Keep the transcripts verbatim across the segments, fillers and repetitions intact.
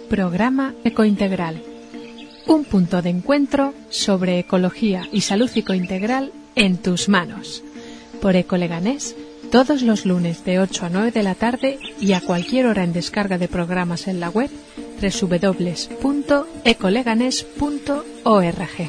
Programa Ecointegral. Un punto de encuentro sobre ecología y salud ecointegral en tus manos. Por Ecoleganés, todos los lunes de ocho a nueve de la tarde y a cualquier hora en descarga de programas en la web doble u doble u doble u punto ecoleganés punto org.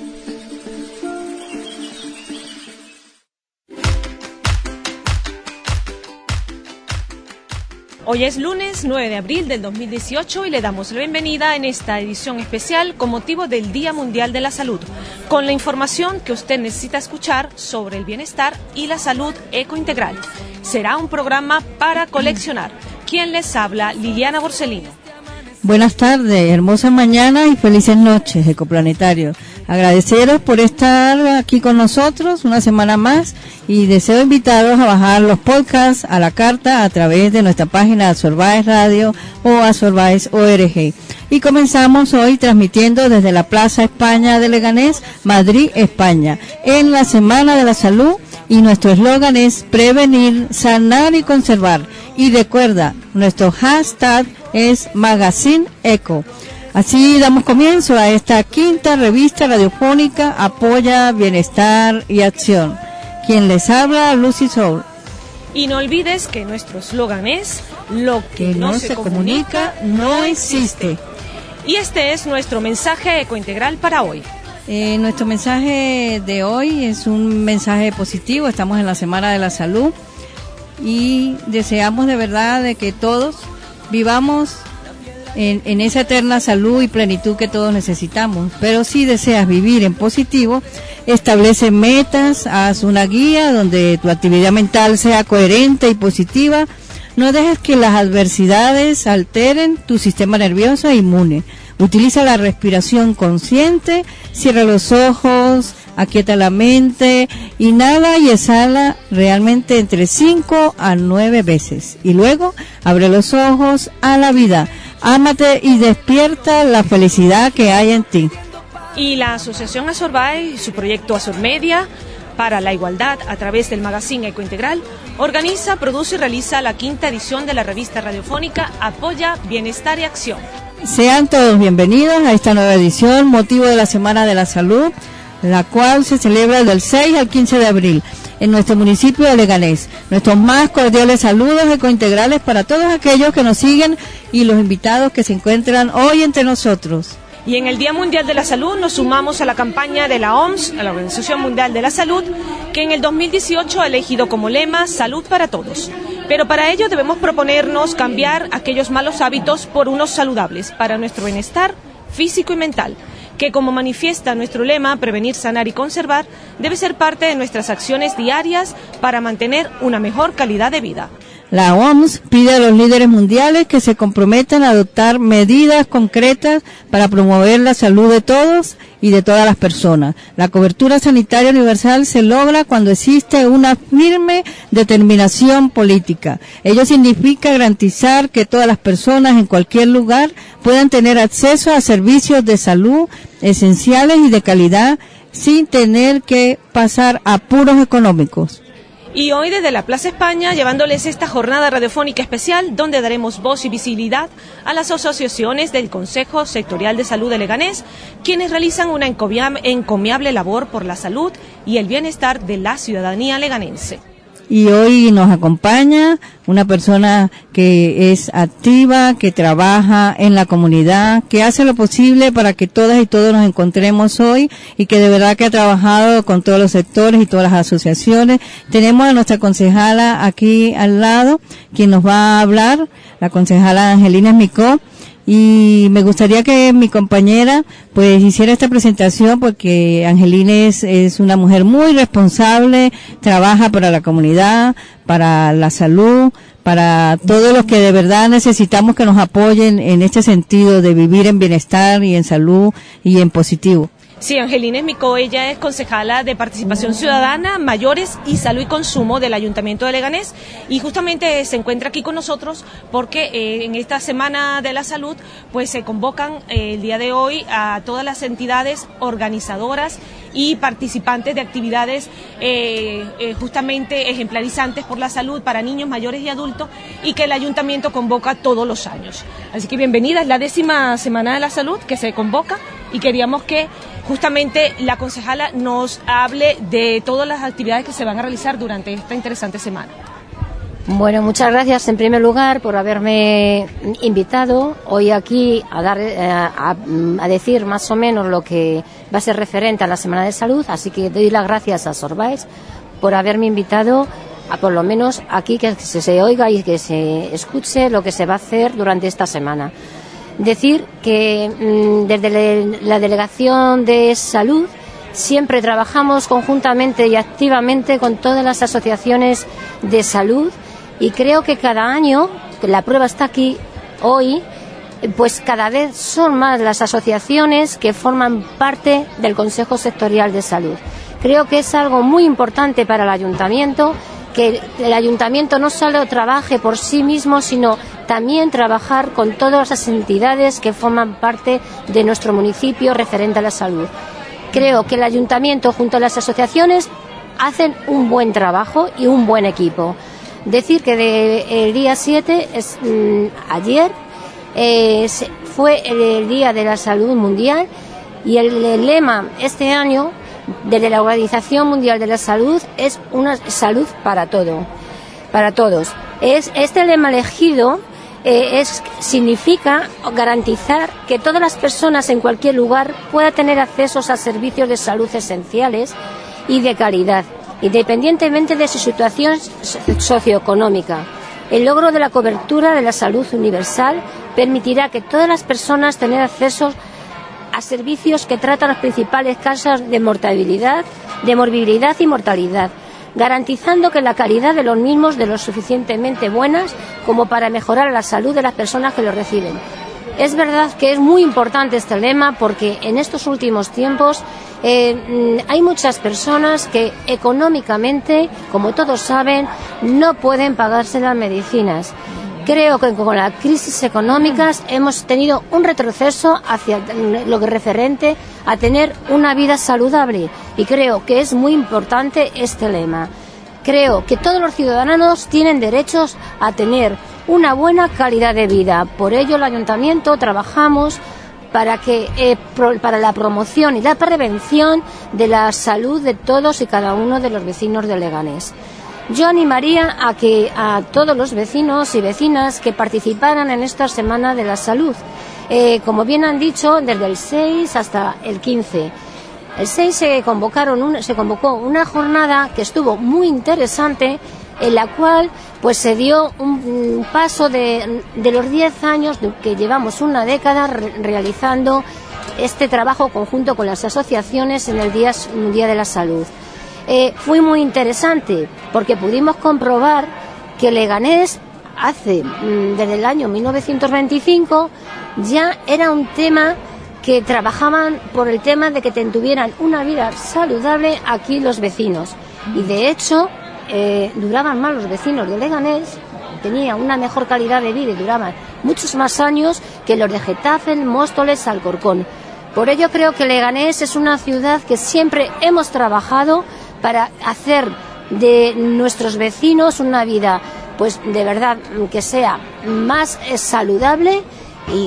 Hoy es lunes nueve de abril del dos mil dieciocho y le damos la bienvenida en esta edición especial con motivo del Día Mundial de la Salud, con la información que usted necesita escuchar sobre el bienestar y la salud ecointegral. Será un programa para coleccionar. ¿Quién les habla? Liliana Borsellino. Buenas tardes, hermosa mañana y felices noches, ecoplanetarios. Agradeceros por estar aquí con nosotros una semana más y deseo invitaros a bajar los podcasts a la carta a través de nuestra página Azorbaes Radio o Azorbaes punto org. Y comenzamos hoy transmitiendo desde la Plaza España de Leganés, Madrid, España, en la Semana de la Salud, y nuestro eslogan es prevenir, sanar y conservar. Y recuerda, nuestro hashtag es Magazine Eco. Así damos comienzo a esta quinta revista radiofónica Apoya, Bienestar y Acción. Quien les habla, Lucy Soul. Y no olvides que nuestro eslogan es lo que, que no, no se comunica, comunica no existe. Y este es nuestro mensaje ecointegral para hoy. Eh, nuestro mensaje de hoy es un mensaje positivo. Estamos en la Semana de la Salud y deseamos de verdad de que todos vivamos en, en esa eterna salud y plenitud que todos necesitamos. Pero si deseas vivir en positivo, establece metas, haz una guía donde tu actividad mental sea coherente y positiva. No dejes que las adversidades alteren tu sistema nervioso e inmune. Utiliza la respiración consciente, cierra los ojos, aquieta la mente, inhala y exhala realmente entre cinco a nueve veces. Y luego abre los ojos a la vida. Ámate y despierta la felicidad que hay en ti. Y la Asociación Azorbaes y su proyecto Azormedia para la igualdad a través del Magazine Ecointegral organiza, produce y realiza la quinta edición de la revista radiofónica Apoya, Bienestar y Acción. Sean todos bienvenidos a esta nueva edición, motivo de la Semana de la Salud, la cual se celebra del seis al quince de abril en nuestro municipio de Leganés. Nuestros más cordiales saludos ecointegrales para todos aquellos que nos siguen y los invitados que se encuentran hoy entre nosotros. Y en el Día Mundial de la Salud nos sumamos a la campaña de la O M S, a la Organización Mundial de la Salud, que en el dos mil dieciocho ha elegido como lema Salud para Todos. Pero para ello debemos proponernos cambiar aquellos malos hábitos por unos saludables para nuestro bienestar físico y mental, que como manifiesta nuestro lema, prevenir, sanar y conservar, debe ser parte de nuestras acciones diarias para mantener una mejor calidad de vida. La O M S pide a los líderes mundiales que se comprometan a adoptar medidas concretas para promover la salud de todos y de todas las personas. La cobertura sanitaria universal se logra cuando existe una firme determinación política. Ello significa garantizar que todas las personas en cualquier lugar puedan tener acceso a servicios de salud esenciales y de calidad sin tener que pasar apuros económicos. Y hoy desde la Plaza España, llevándoles esta jornada radiofónica especial, donde daremos voz y visibilidad a las asociaciones del Consejo Sectorial de Salud de Leganés, quienes realizan una encomiable labor por la salud y el bienestar de la ciudadanía leganense. Y hoy nos acompaña una persona que es activa, que trabaja en la comunidad, que hace lo posible para que todas y todos nos encontremos hoy y que de verdad que ha trabajado con todos los sectores y todas las asociaciones. Tenemos a nuestra concejala aquí al lado, quien nos va a hablar, la concejala Angelina Esmicó. Y me gustaría que mi compañera pues hiciera esta presentación porque Angelina es, es una mujer muy responsable, trabaja para la comunidad, para la salud, para todos los que de verdad necesitamos que nos apoyen en este sentido de vivir en bienestar y en salud y en positivo. Sí, Angelina Esmicó, ella es concejala de Participación Ciudadana, Mayores y Salud y Consumo del Ayuntamiento de Leganés, y justamente se encuentra aquí con nosotros porque eh, en esta Semana de la Salud pues se convocan eh, el día de hoy a todas las entidades organizadoras y participantes de actividades eh, eh, justamente ejemplarizantes por la salud para niños, mayores y adultos, y que el Ayuntamiento convoca todos los años. Así que bienvenida, es la décima Semana de la Salud que se convoca y queríamos que justamente la concejala nos hable de todas las actividades que se van a realizar durante esta interesante semana. Bueno, muchas gracias en primer lugar por haberme invitado hoy aquí a dar eh, a, a decir más o menos lo que va a ser referente a la Semana de Salud, así que doy las gracias a Sorbais por haberme invitado a por lo menos aquí que se, se oiga y que se escuche lo que se va a hacer durante esta semana. Decir que mmm, desde le, la Delegación de Salud siempre trabajamos conjuntamente y activamente con todas las asociaciones de salud, y creo que cada año, que la prueba está aquí hoy, pues cada vez son más las asociaciones que forman parte del Consejo Sectorial de Salud. Creo que es algo muy importante para el Ayuntamiento, que el Ayuntamiento no solo trabaje por sí mismo, sino también trabajar con todas las entidades que forman parte de nuestro municipio referente a la salud. Creo que el Ayuntamiento junto a las asociaciones hacen un buen trabajo y un buen equipo. Decir que de, el día siete, es, mmm, ayer, eh, fue el Día de la Salud Mundial, y el, el lema este año desde la Organización Mundial de la Salud es una salud para todo, para todos. Es, este lema elegido eh, es, significa garantizar que todas las personas en cualquier lugar puedan tener acceso a servicios de salud esenciales y de calidad, independientemente de su situación socioeconómica. El logro de la cobertura de la salud universal permitirá que todas las personas tengan acceso a servicios que tratan las principales causas de mortalidad, de morbilidad y mortalidad, garantizando que la calidad de los mismos de lo suficientemente buenas como para mejorar la salud de las personas que los reciben. Es verdad que es muy importante este lema porque en estos últimos tiempos eh, hay muchas personas que económicamente, como todos saben, no pueden pagarse las medicinas. Creo que con las crisis económicas hemos tenido un retroceso hacia lo que es referente a tener una vida saludable, y creo que es muy importante este lema. Creo que todos los ciudadanos tienen derechos a tener una buena calidad de vida. Por ello, el Ayuntamiento trabajamos para que eh, pro, para la promoción y la prevención de la salud de todos y cada uno de los vecinos de Leganés. Yo animaría a que a todos los vecinos y vecinas que participaran en esta Semana de la Salud, eh, como bien han dicho, desde el seis hasta el quince. El seis se convocaron un, se convocó una jornada que estuvo muy interesante, en la cual pues se dio un, un paso de, de los diez años de que llevamos una década re, realizando este trabajo conjunto con las asociaciones en el Día Mundial de la Salud. Eh, fue muy interesante porque pudimos comprobar que Leganés hace desde el año mil novecientos veinticinco ya era un tema que trabajaban por el tema de que tuvieran una vida saludable aquí los vecinos, y de hecho eh, duraban más los vecinos de Leganés, tenían una mejor calidad de vida y duraban muchos más años que los de Getafe, Móstoles, Alcorcón. Por ello creo que Leganés es una ciudad que siempre hemos trabajado para hacer de nuestros vecinos una vida, pues de verdad, que sea más saludable, y,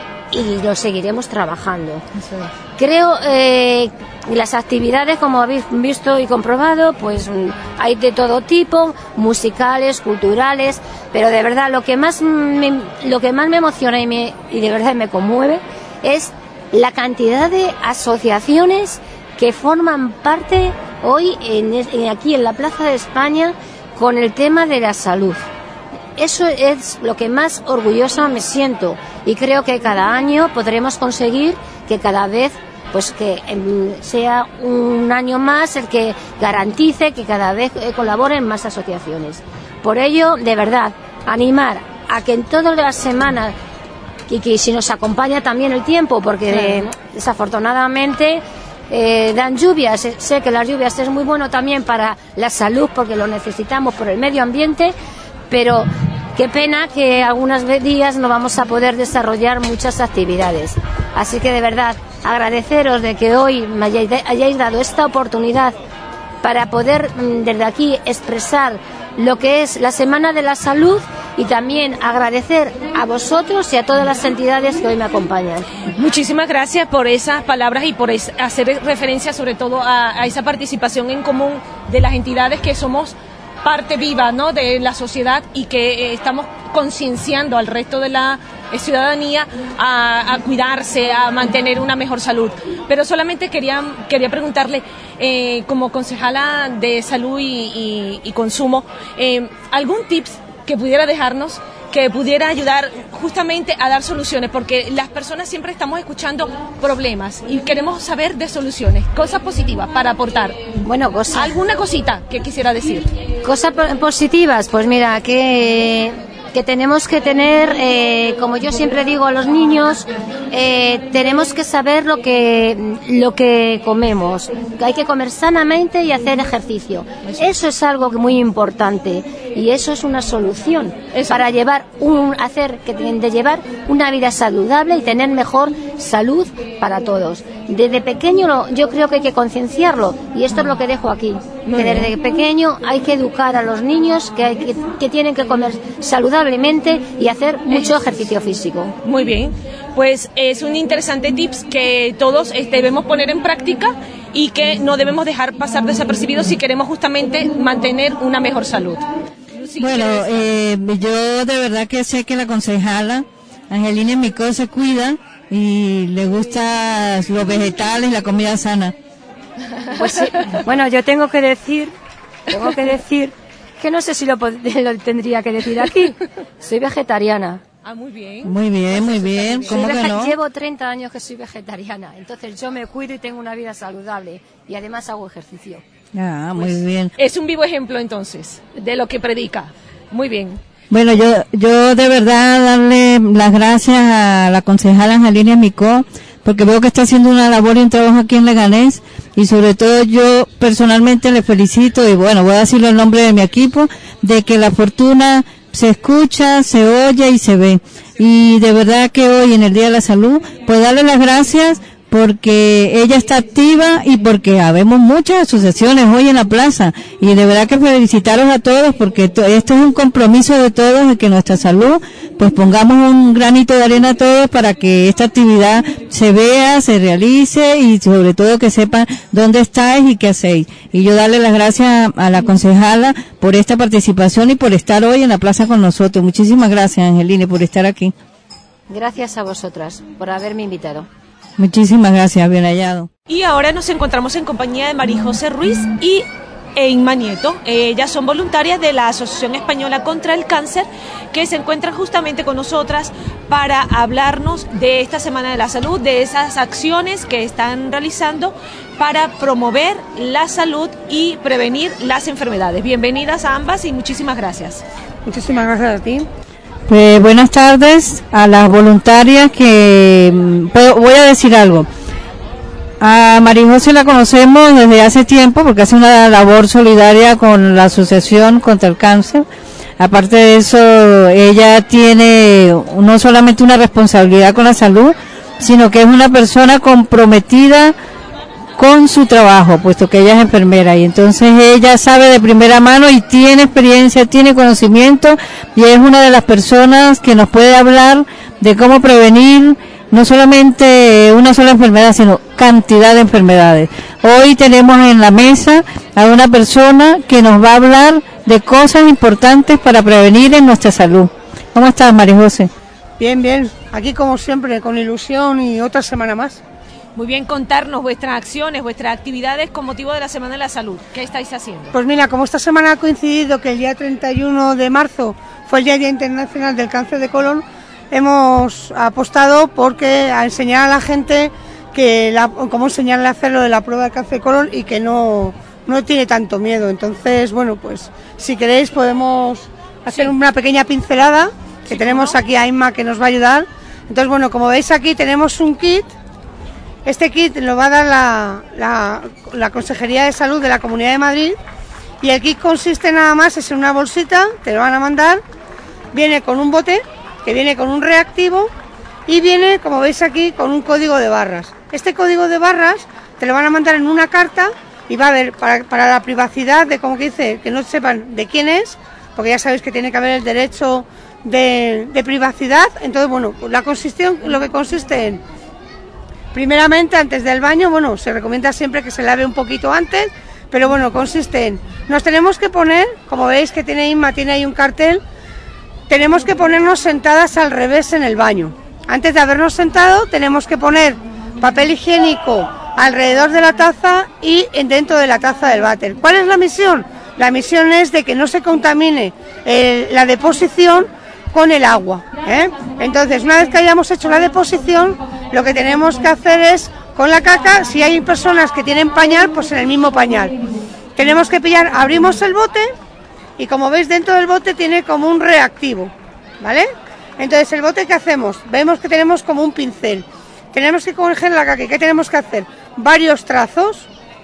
y lo seguiremos trabajando. Eso es. Creo eh, las actividades, como habéis visto y comprobado, pues hay de todo tipo, musicales, culturales, pero de verdad lo que más me, lo que más me emociona y, me, y de verdad me conmueve es la cantidad de asociaciones que forman parte hoy en, en, aquí en la Plaza de España con el tema de la salud. Eso es lo que más orgullosa me siento, y creo que cada año podremos conseguir que cada vez pues que eh, sea un año más el que garantice que cada vez eh, colaboren más asociaciones. Por ello, de verdad, animar a que en todas las semanas, y que si nos acompaña también el tiempo, porque claro, desafortunadamente eh, dan lluvias. Sé que las lluvias es muy bueno también para la salud porque lo necesitamos por el medio ambiente, pero qué pena que algunos días no vamos a poder desarrollar muchas actividades. Así que de verdad agradeceros de que hoy me hayáis, hayáis dado esta oportunidad para poder desde aquí expresar lo que es la Semana de la Salud y también agradecer a vosotros y a todas las entidades que hoy me acompañan. Muchísimas gracias por esas palabras y por es, hacer referencia sobre todo a, a esa participación en común de las entidades que somos parte viva, ¿no?, de la sociedad y que eh, estamos concienciando al resto de la eh, ciudadanía a, a cuidarse, a mantener una mejor salud. Pero solamente quería, quería preguntarle, eh, como concejala de salud y, y, y consumo, eh, ¿algún tips que pudiera dejarnos, que pudiera ayudar justamente a dar soluciones? Porque las personas siempre estamos escuchando problemas y queremos saber de soluciones, cosas positivas para aportar. Bueno, cosas. ¿Alguna cosita que quisiera decir? Cosas positivas, pues mira, que, que tenemos que tener, eh, como yo siempre digo a los niños, eh, tenemos que saber lo que, lo que comemos. Hay que comer sanamente y hacer ejercicio. Eso es algo muy importante y eso es una solución eso. para llevar un, hacer que de llevar una vida saludable y tener mejor salud para todos. Desde pequeño yo creo que hay que concienciarlo y esto es lo que dejo aquí. Que desde pequeño hay que educar a los niños que, hay que, que tienen que comer saludablemente y hacer mucho ejercicio físico. Muy bien, pues es un interesante tips que todos debemos poner en práctica y que no debemos dejar pasar desapercibidos si queremos justamente mantener una mejor salud. Bueno, eh, yo de verdad que sé que la concejala Angelina Micó se cuida y le gustan los vegetales y la comida sana. Pues sí. Bueno, yo tengo que decir, tengo que decir que no sé si lo, lo tendría que decir aquí. Soy vegetariana. Ah, muy bien. Muy bien, muy bien. ¿Cómo que no? Llevo treinta años que soy vegetariana, entonces yo me cuido y tengo una vida saludable y además hago ejercicio. Ah, muy pues, bien. Es un vivo ejemplo entonces de lo que predica. Muy bien. Bueno, yo yo de verdad darle las gracias a la concejala Angelina Micó, porque veo que está haciendo una labor y un trabajo aquí en Leganés, y sobre todo yo personalmente le felicito, y bueno, voy a decirlo en nombre de mi equipo, de que la fortuna se escucha, se oye y se ve. Y de verdad que hoy en el Día de la Salud, pues darle las gracias porque ella está activa y porque habemos muchas asociaciones hoy en la plaza, y de verdad que felicitaros a todos porque esto es un compromiso de todos de que nuestra salud, pues pongamos un granito de arena a todos para que esta actividad se vea, se realice y sobre todo que sepan dónde estáis y qué hacéis. Y yo darle las gracias a la concejala por esta participación y por estar hoy en la plaza con nosotros. Muchísimas gracias, Angelina, por estar aquí. Gracias a vosotras por haberme invitado. Muchísimas gracias, bien hallado. Y ahora nos encontramos en compañía de María José Ruiz y Inma Nieto. Ellas son voluntarias de la Asociación Española contra el Cáncer, que se encuentran justamente con nosotras para hablarnos de esta Semana de la Salud, de esas acciones que están realizando para promover la salud y prevenir las enfermedades. Bienvenidas a ambas y muchísimas gracias. Muchísimas gracias a ti. Pues buenas tardes a las voluntarias que, voy a decir algo. A María José la conocemos desde hace tiempo porque hace una labor solidaria con la Asociación contra el Cáncer. Aparte de eso, ella tiene no solamente una responsabilidad con la salud, sino que es una persona comprometida con su trabajo, puesto que ella es enfermera, y entonces ella sabe de primera mano y tiene experiencia, tiene conocimiento, y es una de las personas que nos puede hablar de cómo prevenir no solamente una sola enfermedad, sino cantidad de enfermedades. Hoy tenemos en la mesa a una persona que nos va a hablar de cosas importantes para prevenir en nuestra salud. ¿Cómo estás, María José? Bien, bien, aquí como siempre, con ilusión y otra semana más. Muy bien, contarnos vuestras acciones, vuestras actividades con motivo de la Semana de la Salud. ¿Qué estáis haciendo? Pues mira, como esta semana ha coincidido que el día treinta y uno de marzo fue el Día Internacional del Cáncer de Colon, hemos apostado porque a enseñar a la gente que la, cómo enseñarle a hacer lo de la prueba de cáncer de colon y que no, no tiene tanto miedo. Entonces, bueno, pues si queréis podemos hacer sí. una pequeña pincelada, que sí, tenemos ¿no? aquí a Inma que nos va a ayudar. Entonces, bueno, como veis aquí tenemos un kit Este kit lo va a dar la, la, la Consejería de Salud de la Comunidad de Madrid, y el kit consiste nada más, es en una bolsita, te lo van a mandar, viene con un bote, que viene con un reactivo, y viene, como veis aquí, con un código de barras. Este código de barras te lo van a mandar en una carta, y va a haber, para, para la privacidad, de como que dice, que no sepan de quién es, porque ya sabéis que tiene que haber el derecho de, de privacidad. Entonces, bueno, la consistión, lo que consiste en, primeramente, antes del baño, bueno, se recomienda siempre que se lave un poquito antes, pero bueno, consiste en, nos tenemos que poner, como veis que tiene Inma, tiene ahí un cartel, tenemos que ponernos sentadas al revés en el baño. Antes de habernos sentado, tenemos que poner papel higiénico alrededor de la taza y dentro de la taza del váter. ¿Cuál es la misión? La misión es de que no se contamine eh, la deposición con el agua, ¿eh? Entonces, una vez que hayamos hecho la deposición, lo que tenemos que hacer es, con la caca, si hay personas que tienen pañal, pues en el mismo pañal. Tenemos que pillar, abrimos el bote, y como veis dentro del bote tiene como un reactivo, ¿vale? Entonces, el bote, ¿qué hacemos? Vemos que tenemos como un pincel. Tenemos que coger la caca, ¿y qué tenemos que hacer? Varios trazos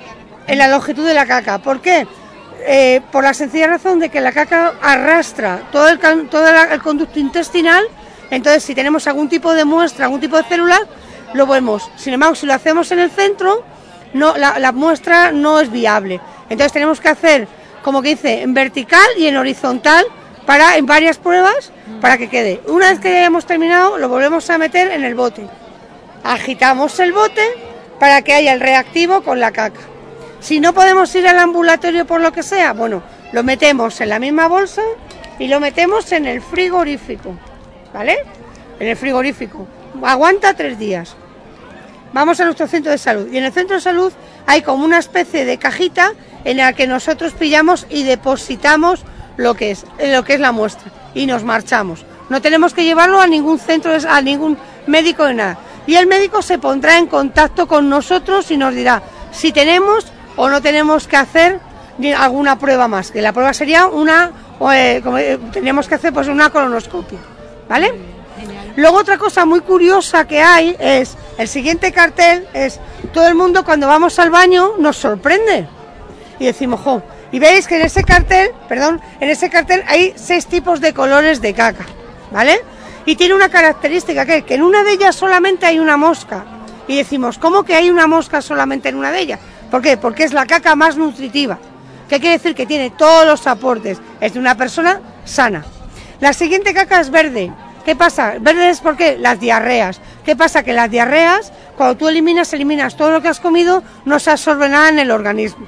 en la longitud de la caca. ¿Por qué? Eh, por la sencilla razón de que la caca arrastra todo el, todo el conducto intestinal. Entonces, si tenemos algún tipo de muestra, algún tipo de célula, lo vemos. Sin embargo, si lo hacemos en el centro, no, la, la muestra no es viable. Entonces, tenemos que hacer, como que dice, en vertical y en horizontal, para en varias pruebas, para que quede. Una vez que hayamos terminado, lo volvemos a meter en el bote. Agitamos el bote para que haya el reactivo con la caca. Si no podemos ir al ambulatorio por lo que sea, bueno, lo metemos en la misma bolsa y lo metemos en el frigorífico, ¿vale? En el frigorífico. Aguanta tres días. Vamos a nuestro centro de salud. Y en el centro de salud hay como una especie de cajita en la que nosotros pillamos y depositamos lo que es, lo que es la muestra. Y nos marchamos. No tenemos que llevarlo a ningún centro, a ningún médico de nada. Y el médico se pondrá en contacto con nosotros y nos dirá si tenemos o no tenemos que hacer alguna prueba más. Que la prueba sería una, eh, como, eh, teníamos que hacer pues una colonoscopia, ¿vale? Luego otra cosa muy curiosa que hay es, el siguiente cartel es, todo el mundo cuando vamos al baño nos sorprende. Y decimos, jo, y veis que en ese cartel, perdón, en ese cartel hay seis tipos de colores de caca, ¿vale? Y tiene una característica que, que en una de ellas solamente hay una mosca. Y decimos, ¿cómo que hay una mosca solamente en una de ellas? ¿Por qué? Porque es la caca más nutritiva. ¿Qué quiere decir? Que tiene todos los aportes. Es de una persona sana. La siguiente caca es verde. ¿Qué pasa? Verde es porque las diarreas. ¿Qué pasa? Que las diarreas, cuando tú eliminas, eliminas todo lo que has comido, no se absorbe nada en el organismo.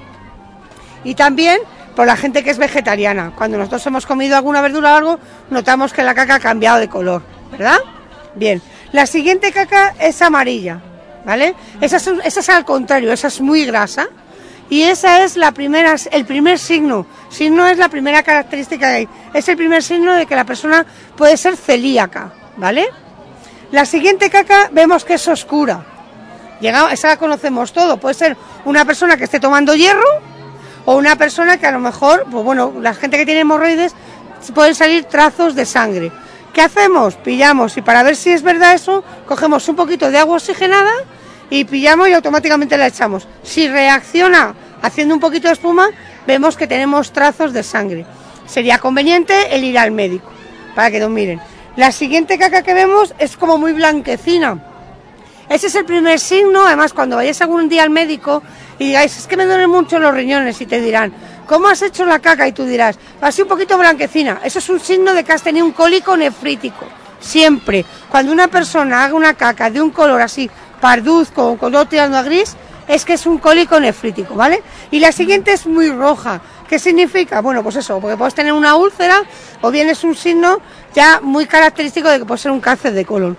Y también por la gente que es vegetariana. Cuando nosotros hemos comido alguna verdura o algo, notamos que la caca ha cambiado de color, ¿verdad? Bien. La siguiente caca es amarilla, ¿vale? Esa es, esa es al contrario, esa es muy grasa. Y esa es la primera, el primer signo. Signo es la primera característica que hay. Es el primer signo de que la persona puede ser celíaca, ¿vale? La siguiente caca vemos que es oscura. Llega, esa la conocemos todo. Puede ser una persona que esté tomando hierro o una persona que a lo mejor, pues bueno, la gente que tiene hemorroides, pueden salir trazos de sangre. ¿Qué hacemos? Pillamos y para ver si es verdad eso, cogemos un poquito de agua oxigenada y pillamos y automáticamente la echamos. Si reacciona haciendo un poquito de espuma, vemos que tenemos trazos de sangre. Sería conveniente el ir al médico para que nos miren. La siguiente caca que vemos es como muy blanquecina. Ese es el primer signo. Además, cuando vayáis algún día al médico y digáis, es que me duelen mucho los riñones, y te dirán, ¿cómo has hecho la caca? Y tú dirás, así un poquito blanquecina. Eso es un signo de que has tenido un cólico nefrítico. Siempre, cuando una persona haga una caca de un color así, parduzco, con color tirando a gris, es que es un cólico nefrítico, ¿vale? Y la siguiente es muy roja. ¿Qué significa? Bueno, pues eso, porque puedes tener una úlcera o bien es un signo ya muy característico de que puede ser un cáncer de colon.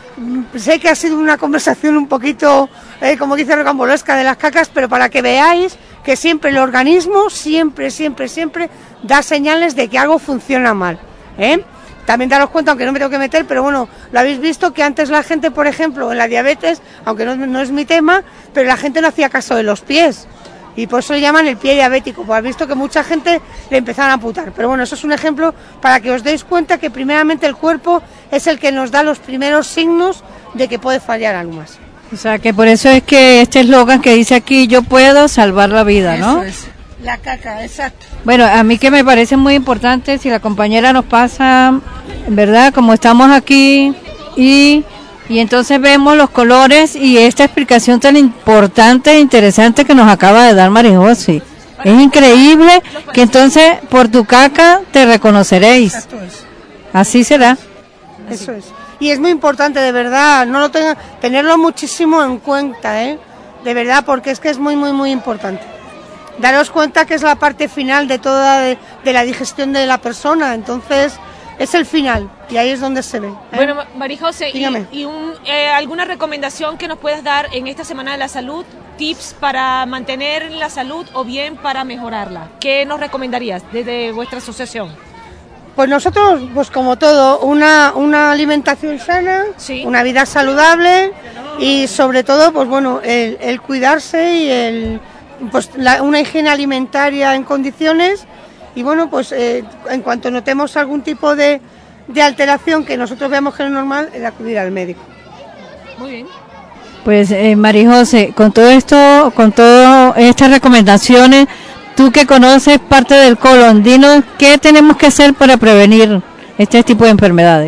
Sé que ha sido una conversación un poquito, eh, como dice, rocambolesca de las cacas, pero para que veáis que siempre el organismo, siempre, siempre, siempre da señales de que algo funciona mal, ¿eh? También daros cuenta, aunque no me tengo que meter, pero bueno, lo habéis visto que antes la gente, por ejemplo, en la diabetes, aunque no, no es mi tema, pero la gente no hacía caso de los pies. Y por eso le llaman el pie diabético, pues has visto que mucha gente le empezaron a amputar. Pero bueno, eso es un ejemplo para que os deis cuenta que primeramente el cuerpo es el que nos da los primeros signos de que puede fallar algo más. O sea, que por eso es que este eslogan que dice aquí, yo puedo salvar la vida, ¿no? Eso es, la caca, exacto. Bueno, a mí que me parece muy importante, si la compañera nos pasa, ¿verdad? Como estamos aquí y, y entonces vemos los colores y esta explicación tan importante e interesante que nos acaba de dar María José. Es increíble que entonces por tu caca te reconoceréis. Exacto es. Así será. Eso es. Y es muy importante, de verdad, no lo tenga, tenerlo muchísimo en cuenta, ¿eh? De verdad, porque es que es muy, muy, muy importante. Daros cuenta que es la parte final de toda de, de la digestión de la persona, entonces es el final y ahí es donde se ve, ¿eh? Bueno, María José, y, Dígame. y un, eh, ¿alguna recomendación que nos puedas dar en esta Semana de la Salud? Tips para mantener la salud o bien para mejorarla. ¿Qué nos recomendarías desde vuestra asociación? Pues nosotros, pues como todo, una, una alimentación sana, Sí. una vida saludable y sobre todo, pues bueno, el, el cuidarse y el, pues la, una higiene alimentaria en condiciones y bueno, pues eh, en cuanto notemos algún tipo de, de alteración que nosotros veamos que no es normal, el acudir al médico. Muy bien. Pues eh, María José, con todo esto, con todas estas recomendaciones, tú que conoces parte del colon, dinos qué tenemos que hacer para prevenir este tipo de enfermedades.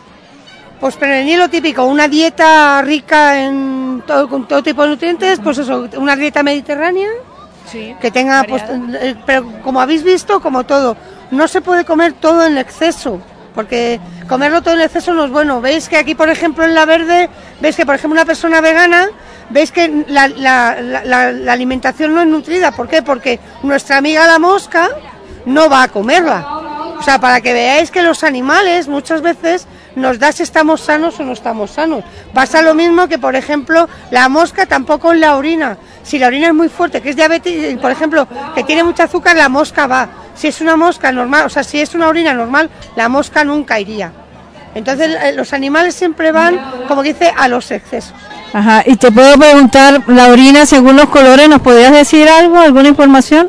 Pues prevenir lo típico, una dieta rica en todo, con todo tipo de nutrientes, pues eso, una dieta mediterránea, Sí. que tenga, pues, eh, pero como habéis visto, como todo, no se puede comer todo en exceso, porque comerlo todo en exceso no es bueno. Veis que aquí, por ejemplo, en La Verde, veis que, por ejemplo, una persona vegana, veis que la, la, la, la alimentación no es nutrida. ¿Por qué? Porque nuestra amiga la mosca no va a comerla. O sea, para que veáis que los animales muchas veces nos da si estamos sanos o no estamos sanos. Pasa lo mismo que, por ejemplo, la mosca tampoco en la orina. Si la orina es muy fuerte, que es diabetes, por ejemplo, que tiene mucho azúcar, la mosca va. Si es una mosca normal, o sea, si es una orina normal, la mosca nunca iría. Entonces, los animales siempre van, como dice, a los excesos. Ajá, y te puedo preguntar, la orina según los colores, ¿nos podrías decir algo, alguna información?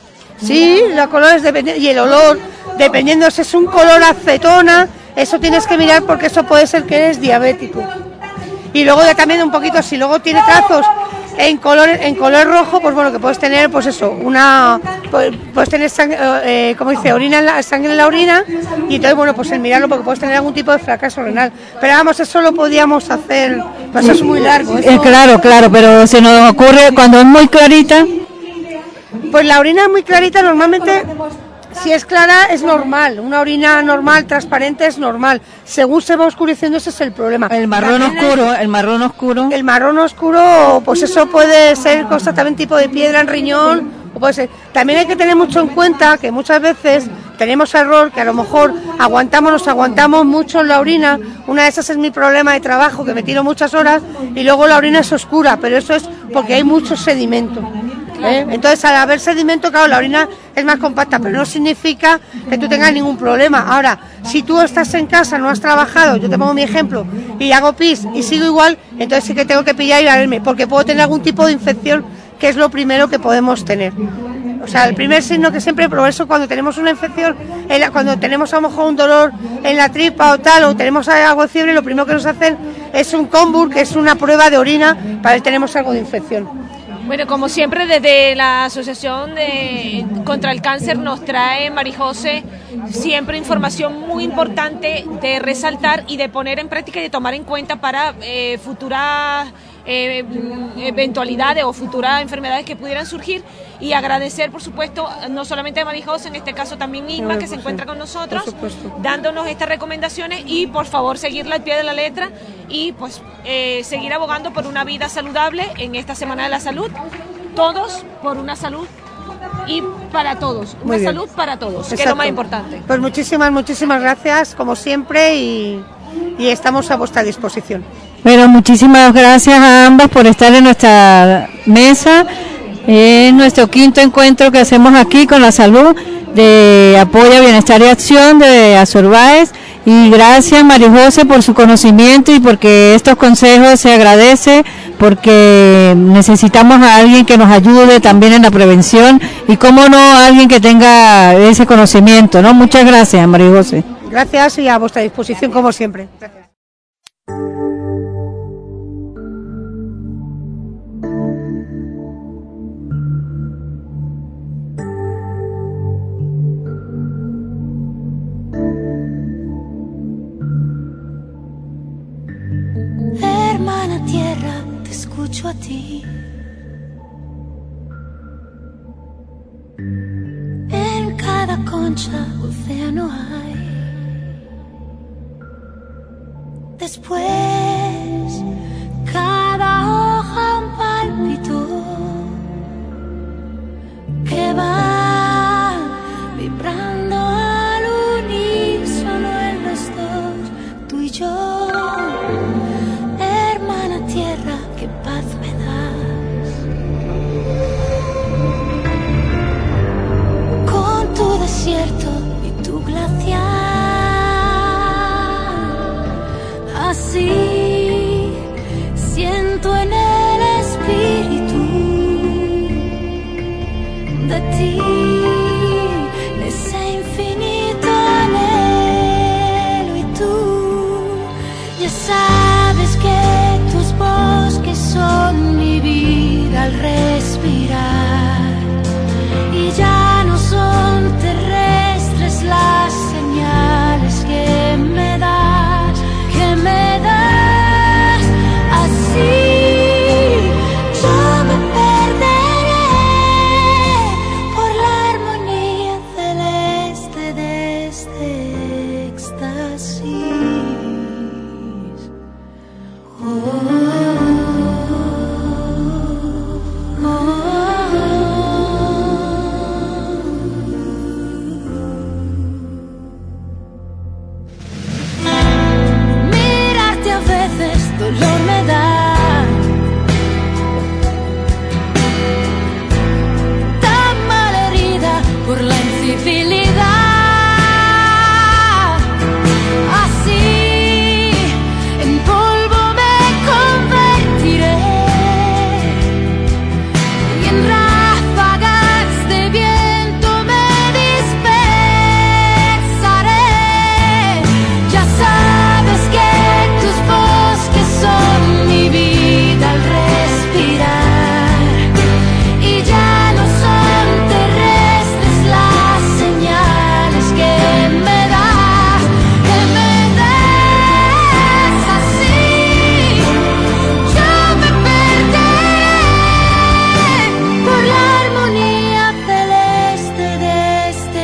Sí, los colores depende- y el olor, dependiendo si es un color acetona, eso tienes que mirar porque eso puede ser que eres diabético. Y luego ya también un poquito, si luego tiene trazos en color en color rojo, pues bueno, que puedes tener, pues eso, una, pues, puedes tener sangre, eh, como dice, orina en la, sangre en la orina, y entonces bueno, pues el mirarlo porque puedes tener algún tipo de fracaso renal. Pero vamos, eso lo podíamos hacer, pues eso es muy largo. Eh, eso- claro, claro, pero se nos ocurre cuando es muy clarita. Pues la orina muy clarita normalmente, si es clara es normal, una orina normal, transparente es normal. Según se va oscureciendo ese es el problema. El marrón También oscuro, el marrón oscuro. El marrón oscuro, pues eso puede ser cosa también tipo de piedra en riñón, o puede ser. También hay que tener mucho en cuenta que muchas veces tenemos error, que a lo mejor aguantamos, nos aguantamos mucho en la orina. Una de esas es mi problema de trabajo, que me tiro muchas horas y luego la orina es oscura, pero eso es porque hay mucho sedimento. ¿eh? Entonces, al haber sedimento, claro, la orina es más compacta, pero no significa que tú tengas ningún problema. Ahora, si tú estás en casa, no has trabajado, yo te pongo mi ejemplo, y hago pis y sigo igual, entonces sí que tengo que pillar y verme, porque puedo tener algún tipo de infección, que es lo primero que podemos tener. O sea, el primer signo que siempre, por eso cuando tenemos una infección, en la- cuando tenemos a lo mejor un dolor en la tripa o tal, o tenemos algo de fiebre, lo primero que nos hacen es un Combur, que es una prueba de orina para ver si tenemos algo de infección. Bueno, como siempre, desde la Asociación de, contra el Cáncer nos trae María José siempre información muy importante de resaltar y de poner en práctica y de tomar en cuenta para eh, futuras eh, eventualidades o futuras enfermedades que pudieran surgir, y agradecer, por supuesto, no solamente a María José, en este caso también Isma, No, que se pues encuentra sí, con nosotros, por supuesto. dándonos estas recomendaciones, y por favor seguirla al pie de la letra y pues eh, seguir abogando por una vida saludable en esta Semana de la Salud, todos por una salud y para todos, una Muy bien. salud para todos, que es Exacto. lo más importante. Pues muchísimas, muchísimas gracias, como siempre, y, y estamos a vuestra disposición. Bueno, muchísimas gracias a ambas por estar en nuestra mesa. Es nuestro quinto encuentro que hacemos aquí con la salud de Apoya Bienestar y Acción de Azorbaes. Y gracias, María José, por su conocimiento y porque estos consejos se agradece, porque necesitamos a alguien que nos ayude también en la prevención y, cómo no, alguien que tenga ese conocimiento, ¿no? Muchas gracias, María José. Gracias y a vuestra disposición, como siempre. Gracias. escucho a ti. En cada concha océano hay. Después cada hoja un pálpito que va vibrando al unísono en los dos, tú y yo. Hermana tierra, qué paz me das. Con tu desierto y tu glaciar, así siento en el espíritu de ti ese infinito anhelo, y tú ya sabes que tus bosques son mi vida al respirar, y ya no son terrestres las señales que me das, que me das. Así yo me perderé por la armonía celeste de este éxtasis. Oh, oh, oh, oh. Mirarte a veces dolor me da. Tan mal herida por la incivilidad. Así en polvo me convertiré, y en ráfagas de viento me dispersaré. Ya sabes que tus bosques son mi vida al respirar, y ya no son terrestres las señales que me das, que me das. Así yo me perderé por la armonía celeste de este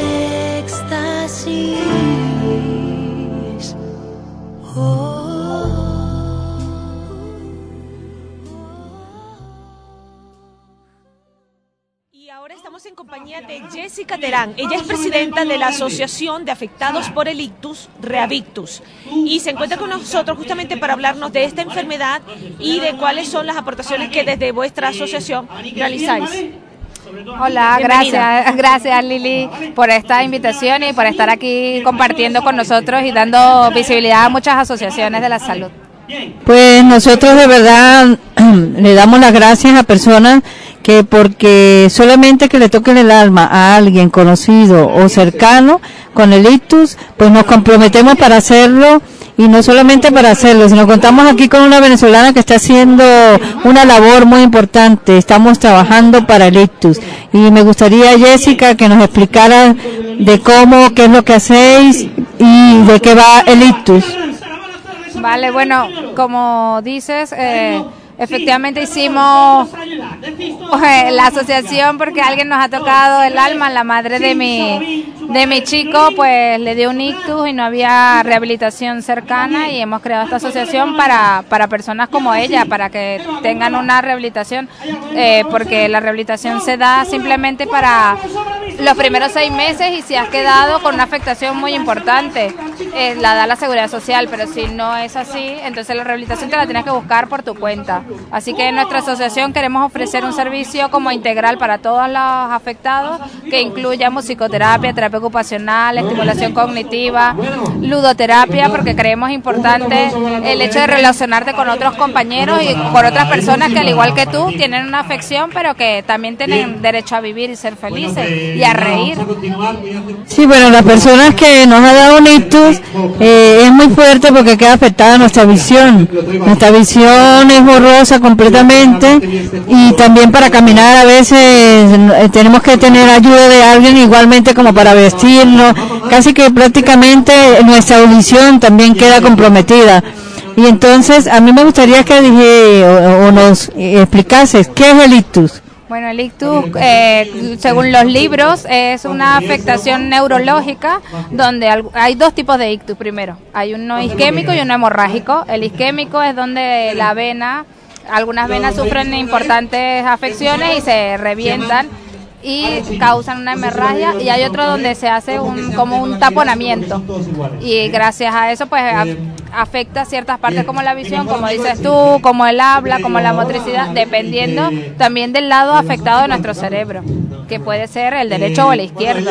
éxtasis. Oh. Y ahora estamos en compañía de Jessica Terán. Ella es presidenta de la Asociación de Afectados por el Ictus, Reavictus, y se encuentra con nosotros justamente para hablarnos de esta enfermedad y de cuáles son las aportaciones que desde vuestra asociación realizáis. Hola, Bienvenida. gracias, gracias Lili por esta invitación y por estar aquí compartiendo con nosotros y dando visibilidad a muchas asociaciones de la salud. Pues nosotros de verdad le damos las gracias a personas que porque solamente que le toquen el alma a alguien conocido o cercano con el ictus, pues nos comprometemos para hacerlo, y no solamente para hacerlo, sino contamos aquí con una venezolana que está haciendo una labor muy importante. Estamos trabajando para el ictus, y me gustaría, Jessica, que nos explicara de cómo, qué es lo que hacéis y de qué va el ictus. Vale, bueno, como dices, eh, efectivamente hicimos eh, la asociación porque alguien nos ha tocado el alma. La madre de mi de mi chico pues le dio un ictus y no había rehabilitación cercana, y hemos creado esta asociación para, para personas como ella, para que tengan una rehabilitación, eh, porque la rehabilitación se da simplemente para los primeros seis meses, y si has quedado con una afectación muy importante, eh, la da la Seguridad Social, pero si no es así, entonces la rehabilitación te la tienes que buscar por tu cuenta. Así que en nuestra asociación queremos ofrecer un servicio como integral para todos los afectados, que incluya musicoterapia, terapia ocupacional, estimulación cognitiva, ludoterapia, porque creemos importante el hecho de relacionarte con otros compañeros y con otras personas que al igual que tú tienen una afección, pero que también tienen derecho a vivir y ser felices y a reír. Sí, bueno, las personas que nos ha dado un ictus eh, es muy fuerte porque queda afectada nuestra visión. Nuestra visión es borrosa completamente, y también para caminar a veces eh, tenemos que tener ayuda de alguien, igualmente como para vestirnos. Casi que prácticamente nuestra audición también queda comprometida. Y entonces a mí me gustaría que dije o, o nos explicases qué es el ictus. Bueno, el ictus, eh, según los libros, es una afectación neurológica donde hay dos tipos de ictus. Primero, hay uno isquémico y uno hemorrágico. El isquémico es donde la vena, algunas venas sufren importantes afecciones y se revientan y causan una hemorragia, y hay otro donde se hace un como un taponamiento, y gracias a eso pues afecta ciertas partes como la visión, como dices tú, como el habla, como la motricidad, dependiendo también del lado afectado de nuestro cerebro, que puede ser el derecho o el izquierdo.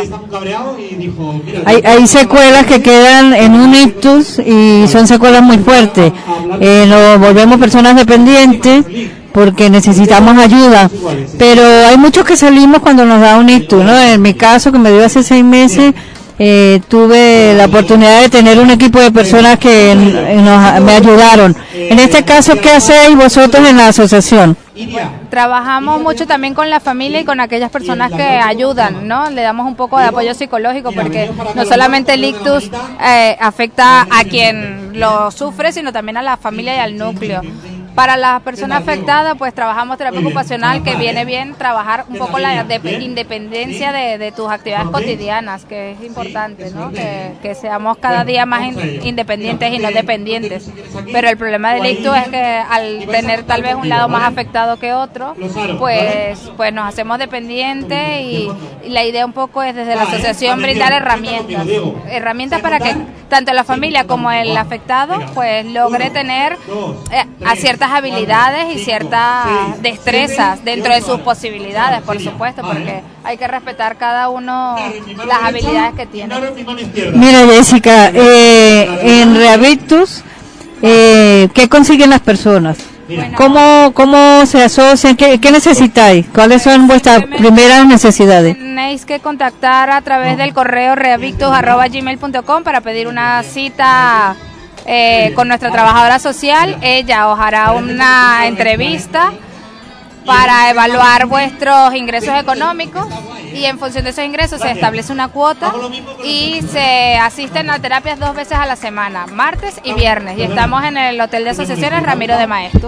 Hay, hay secuelas que quedan en un ictus y son secuelas muy fuertes. Eh, nos volvemos personas dependientes porque necesitamos ayuda, pero hay muchos que salimos cuando nos da un ictus, ¿no? En mi caso, que me dio hace seis meses, eh, tuve la oportunidad de tener un equipo de personas que nos, me ayudaron. En este caso, ¿qué hacéis vosotros en la asociación? Trabajamos mucho también con la familia y con aquellas personas que ayudan, ¿no? Le damos un poco de apoyo psicológico, porque no solamente el ictus eh, afecta a quien lo sufre, sino también a la familia y al núcleo. Para las personas afectadas, pues trabajamos terapia ocupacional, que viene bien trabajar un poco la de, independencia de, de tus actividades cotidianas, que es importante, ¿no? Que, que seamos cada día más in, independientes y no dependientes. Pero el problema del ictus es que al tener tal vez un lado más afectado que otro, pues, pues nos hacemos dependientes, y, y la idea un poco es desde la asociación brindar herramientas, herramientas para que tanto la familia como el afectado pues logre tener eh, a ciertas habilidades y ciertas destrezas dentro de sus posibilidades, por supuesto, porque hay que respetar cada uno las habilidades que tiene. Mira, Jessica, eh, en Rehabictus, eh, ¿qué consiguen las personas? ¿Cómo, cómo se asocian? ¿Qué, qué necesitáis? ¿Cuáles son vuestras primeras necesidades? Tenéis que contactar a través del correo rehabictus arroba gmail punto com para pedir una cita eh, con nuestra trabajadora social. Ella os hará una entrevista para evaluar vuestros ingresos económicos, y en función de esos ingresos se establece una cuota y se asisten a terapias dos veces a la semana, martes y viernes, y estamos en el Hotel de Asociaciones Ramiro de Maeztu.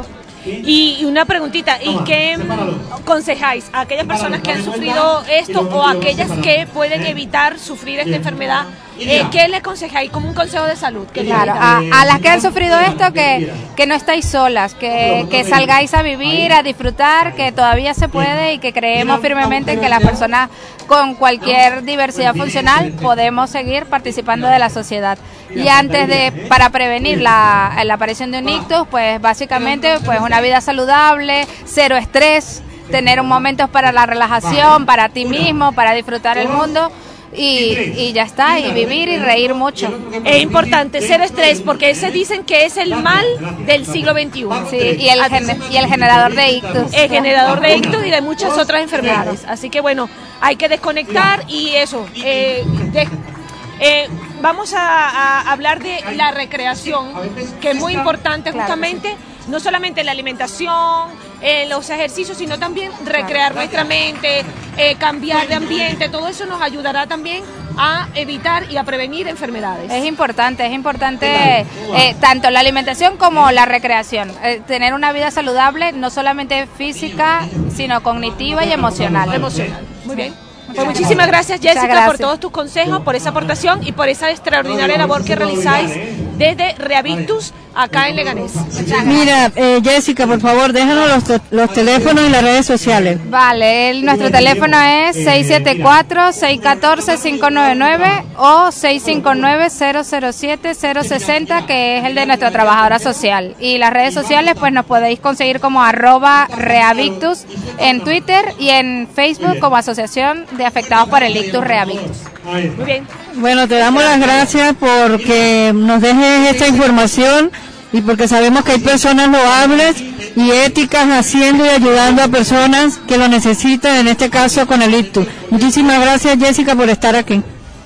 Y una preguntita, ¿y qué aconsejáis a aquellas personas que han sufrido esto o a aquellas que pueden evitar sufrir esta enfermedad? Eh, ¿Qué le aconsejáis como un consejo de salud? Claro, a, a las que han sufrido esto, que, que no estáis solas, que, que salgáis a vivir, a disfrutar, que todavía se puede, y que creemos firmemente en que las personas con cualquier diversidad funcional podemos seguir participando de la sociedad. Y antes de, para prevenir la, la aparición de un ictus, pues básicamente pues una vida saludable, cero estrés, tener momentos para la relajación, para ti mismo, para disfrutar el mundo. Y, y ya está, y vivir y reír mucho. Es importante, cero estrés, porque se dicen que es el mal del siglo veintiuno. Sí, y el, gen- y el generador de ictus. El generador de ictus y de muchas otras enfermedades. Así que bueno, hay que desconectar y eso. Eh, de, eh, vamos a, a hablar de la recreación, que es muy importante justamente. No solamente la alimentación, eh, los ejercicios, sino también recrear nuestra mente, eh, cambiar de ambiente, todo eso nos ayudará también a evitar y a prevenir enfermedades. Es importante, es importante eh, tanto la alimentación como la recreación, eh, tener una vida saludable, no solamente física, sino cognitiva y emocional. Emocional, muy bien. Pues muchísimas gracias, Jessica, gracias por todos tus consejos, por esa aportación y por esa extraordinaria labor que realizáis desde Rehabictus acá en Leganés. Mira, eh, Jessica, por favor, déjanos los, te- los teléfonos y las redes sociales. Vale, el, nuestro teléfono es seis siete cuatro, seis uno cuatro, cinco nueve nueve o seis cinco nueve, cero cero siete, cero seis cero, que es el de nuestra trabajadora social. Y las redes sociales, pues nos podéis conseguir como arroba Rehabictus en Twitter y en Facebook como Asociación de Afectados por el Ictus Rehabictus. Muy bien. Bueno, te damos las gracias porque nos dejes esta información y porque sabemos que hay personas loables y éticas haciendo y ayudando a personas que lo necesitan, en este caso con el ictus. Muchísimas gracias, Jessica, por estar aquí.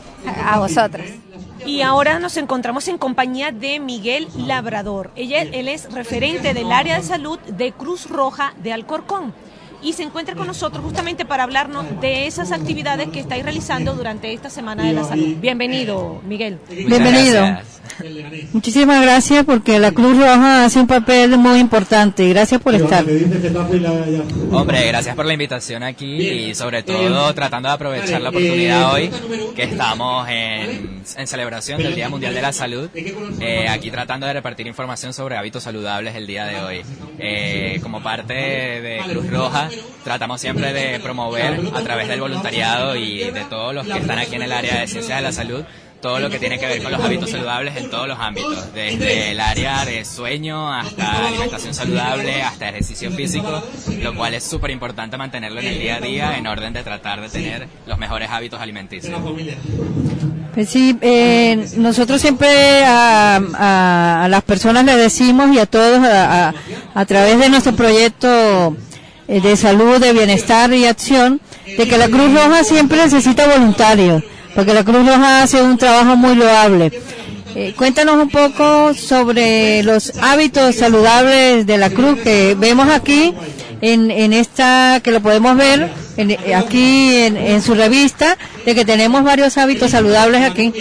A vosotras. Y ahora nos encontramos en compañía de Miguel Labrador. Ella, él es referente del área de salud de Cruz Roja de Alcorcón. Y se encuentra con nosotros justamente para hablarnos de esas actividades que estáis realizando durante esta Semana de la Salud. Bienvenido, Miguel. Bienvenido. Muchísimas gracias, porque la Cruz Roja hace un papel muy importante. Gracias por estar. Hombre, gracias por la invitación aquí y sobre todo tratando de aprovechar la oportunidad hoy que estamos en, en celebración del Día Mundial de la Salud, eh, aquí tratando de repartir información sobre hábitos saludables el día de hoy. Eh, como parte de Cruz Roja tratamos siempre de promover a través del voluntariado y de todos los que están aquí en el área de ciencias de la salud todo lo que tiene que ver con los hábitos saludables en todos los ámbitos, desde el área de sueño hasta alimentación saludable, hasta ejercicio físico, lo cual es súper importante mantenerlo en el día a día en orden de tratar de tener los mejores hábitos alimenticios. Pues sí, eh, nosotros siempre a, a, a las personas les decimos y a todos a, a, a través de nuestro proyecto de salud, de bienestar y acción, de que la Cruz Roja siempre necesita voluntarios, porque la Cruz Roja hace un trabajo muy loable. Eh, cuéntanos un poco sobre los hábitos saludables de la Cruz que vemos aquí en, en esta, que lo podemos ver en, aquí en, en su revista, de que tenemos varios hábitos saludables aquí.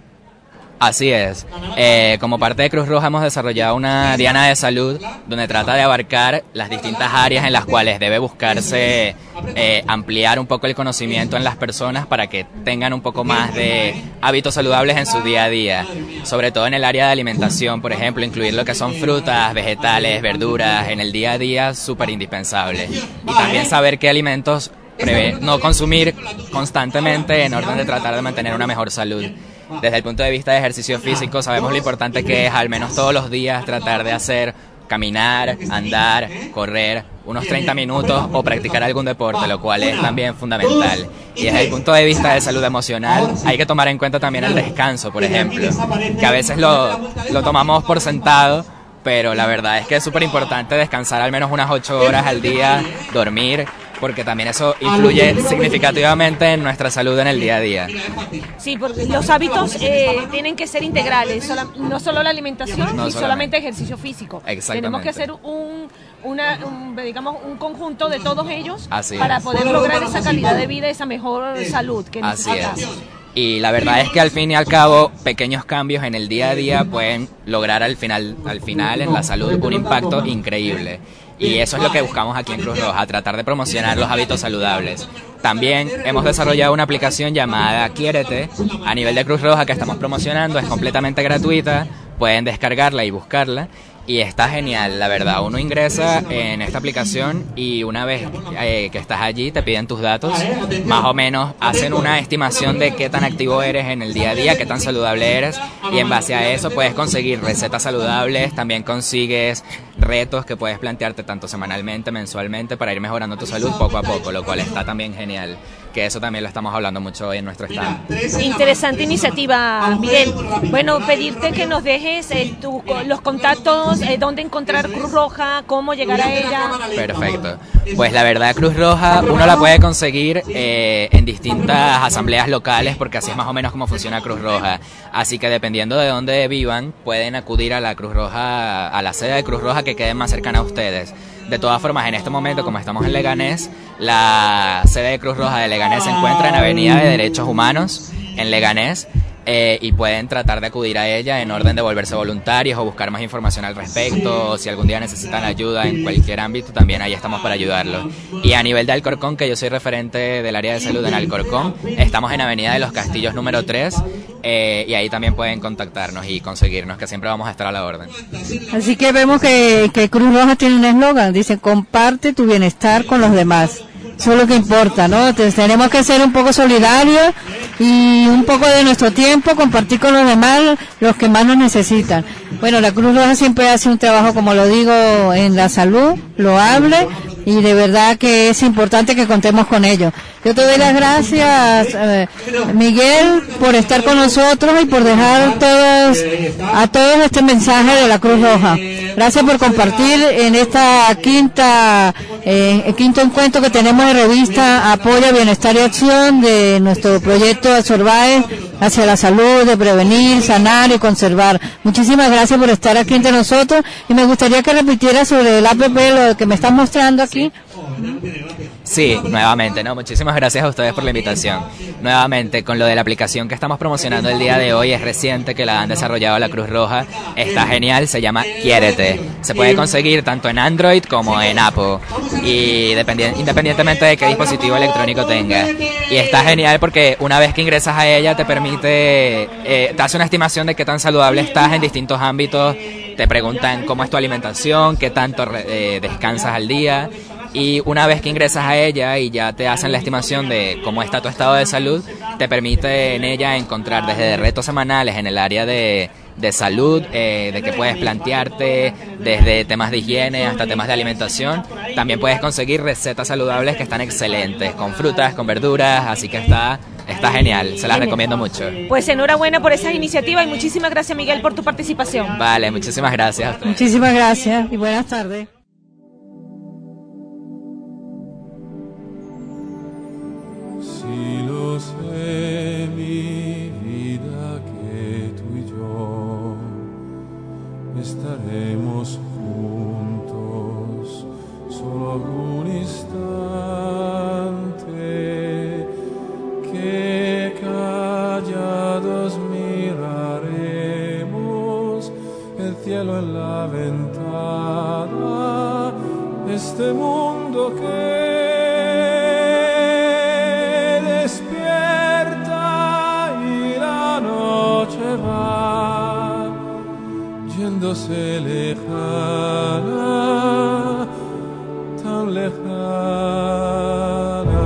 Así es. Eh, como parte de Cruz Roja hemos desarrollado una diana de salud donde trata de abarcar las distintas áreas en las cuales debe buscarse eh, ampliar un poco el conocimiento en las personas para que tengan un poco más de hábitos saludables en su día a día. Sobre todo en el área de alimentación, por ejemplo, incluir lo que son frutas, vegetales, verduras en el día a día, súper indispensable. Y también saber qué alimentos prevé no consumir constantemente en orden de tratar de mantener una mejor salud. Desde el punto de vista de ejercicio físico, sabemos lo importante que es al menos todos los días tratar de hacer caminar, andar, correr unos treinta minutos o practicar algún deporte, lo cual es también fundamental. Y desde el punto de vista de salud emocional, hay que tomar en cuenta también el descanso, por ejemplo, que a veces lo, lo tomamos por sentado, pero la verdad es que es súper importante descansar al menos unas ocho horas al día, dormir, porque también eso influye significativamente en nuestra salud en el día a día. Sí, porque los hábitos eh, tienen que ser integrales, sola, no solo la alimentación no y solamente. solamente ejercicio físico. Tenemos que hacer un, una, un, digamos, un conjunto de todos ellos Así para es. poder lograr esa calidad de vida, esa mejor salud que necesitamos. Así es. Y la verdad es que al fin y al cabo, pequeños cambios en el día a día pueden lograr al final, al final en la salud un impacto increíble. Y eso es lo que buscamos aquí en Cruz Roja, tratar de promocionar los hábitos saludables. También hemos desarrollado una aplicación llamada Quiérete a nivel de Cruz Roja que estamos promocionando, es completamente gratuita, pueden descargarla y buscarla. Y está genial, la verdad. Uno ingresa en esta aplicación y una vez eh, que estás allí te piden tus datos. Más o menos hacen una estimación de qué tan activo eres en el día a día, qué tan saludable eres. Y en base a eso puedes conseguir recetas saludables, también consigues retos que puedes plantearte tanto semanalmente, mensualmente, para ir mejorando tu salud poco a poco, lo cual está también genial. Que eso también lo estamos hablando mucho hoy en nuestro stand. Interesante iniciativa, Miguel. Bueno, pedirte que nos dejes eh, tu, los contactos, eh, dónde encontrar Cruz Roja, cómo llegar a ella. Perfecto. Pues la verdad, Cruz Roja uno la puede conseguir eh, en distintas asambleas locales, porque así es más o menos como funciona Cruz Roja. Así que dependiendo de dónde vivan, pueden acudir a la Cruz Roja, a la sede de Cruz Roja que quede más cercana a ustedes. De todas formas, en este momento, como estamos en Leganés, la sede de Cruz Roja de Leganés se encuentra en Avenida de Derechos Humanos, en Leganés, eh, y pueden tratar de acudir a ella en orden de volverse voluntarios o buscar más información al respecto, o si algún día necesitan ayuda en cualquier ámbito, también ahí estamos para ayudarlos. Y a nivel de Alcorcón, que yo soy referente del área de salud en Alcorcón, estamos en Avenida de los Castillos número tres, eh, y ahí también pueden contactarnos y conseguirnos, que siempre vamos a estar a la orden. Así que vemos que, que Cruz Roja tiene un eslogan, dice: comparte tu bienestar con los demás. Eso es lo que importa, ¿no? Entonces tenemos que ser un poco solidarios y un poco de nuestro tiempo compartir con los demás, los que más nos necesitan. Bueno, la Cruz Roja siempre hace un trabajo, como lo digo, en la salud, loable, y de verdad que es importante que contemos con ello. Yo te doy las gracias, eh, Miguel, por estar con nosotros y por dejar todos, a todos este mensaje de la Cruz Roja. Gracias por compartir en esta quinta, eh, el quinto encuentro que tenemos de revista Apoyo, Bienestar y Acción de nuestro proyecto Asorbae hacia la salud, de prevenir, sanar y conservar. Muchísimas gracias por estar aquí entre nosotros, y me gustaría que repitiera sobre el A P P, lo que me estás mostrando aquí. Sí, nuevamente, ¿no? Muchísimas gracias a ustedes por la invitación. Nuevamente, con lo de la aplicación que estamos promocionando el día de hoy, es reciente que la han desarrollado la Cruz Roja, está genial, se llama Quiérete. Se puede conseguir tanto en Android como en Apple, y dependien- independientemente de qué dispositivo electrónico tengas. Y está genial porque una vez que ingresas a ella te permite, eh, te hace una estimación de qué tan saludable estás en distintos ámbitos, te preguntan cómo es tu alimentación, qué tanto eh, descansas al día. Y una vez que ingresas a ella y ya te hacen la estimación de cómo está tu estado de salud, te permite en ella encontrar desde retos semanales en el área de, de salud, eh, de que puedes plantearte, desde temas de higiene hasta temas de alimentación. También puedes conseguir recetas saludables que están excelentes, con frutas, con verduras, así que está, está genial, se las recomiendo mucho. Pues enhorabuena por esas iniciativas y muchísimas gracias, Miguel, por tu participación. Vale, muchísimas gracias a ustedes. Muchísimas gracias y buenas tardes. Si lo sé, mi vida, que tú y yo estaremos juntos solo un instante, que callados miraremos el cielo en la ventana, este mundo que va yéndose lejana, tan lejana.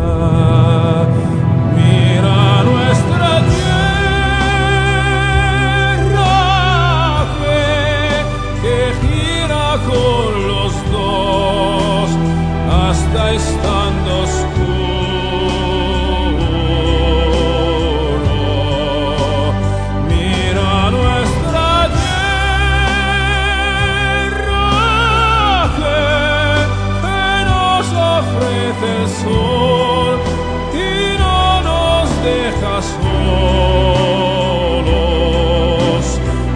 Mira nuestra tierra que, que gira con los dos hasta estando oscuro. El sol y no nos deja solos,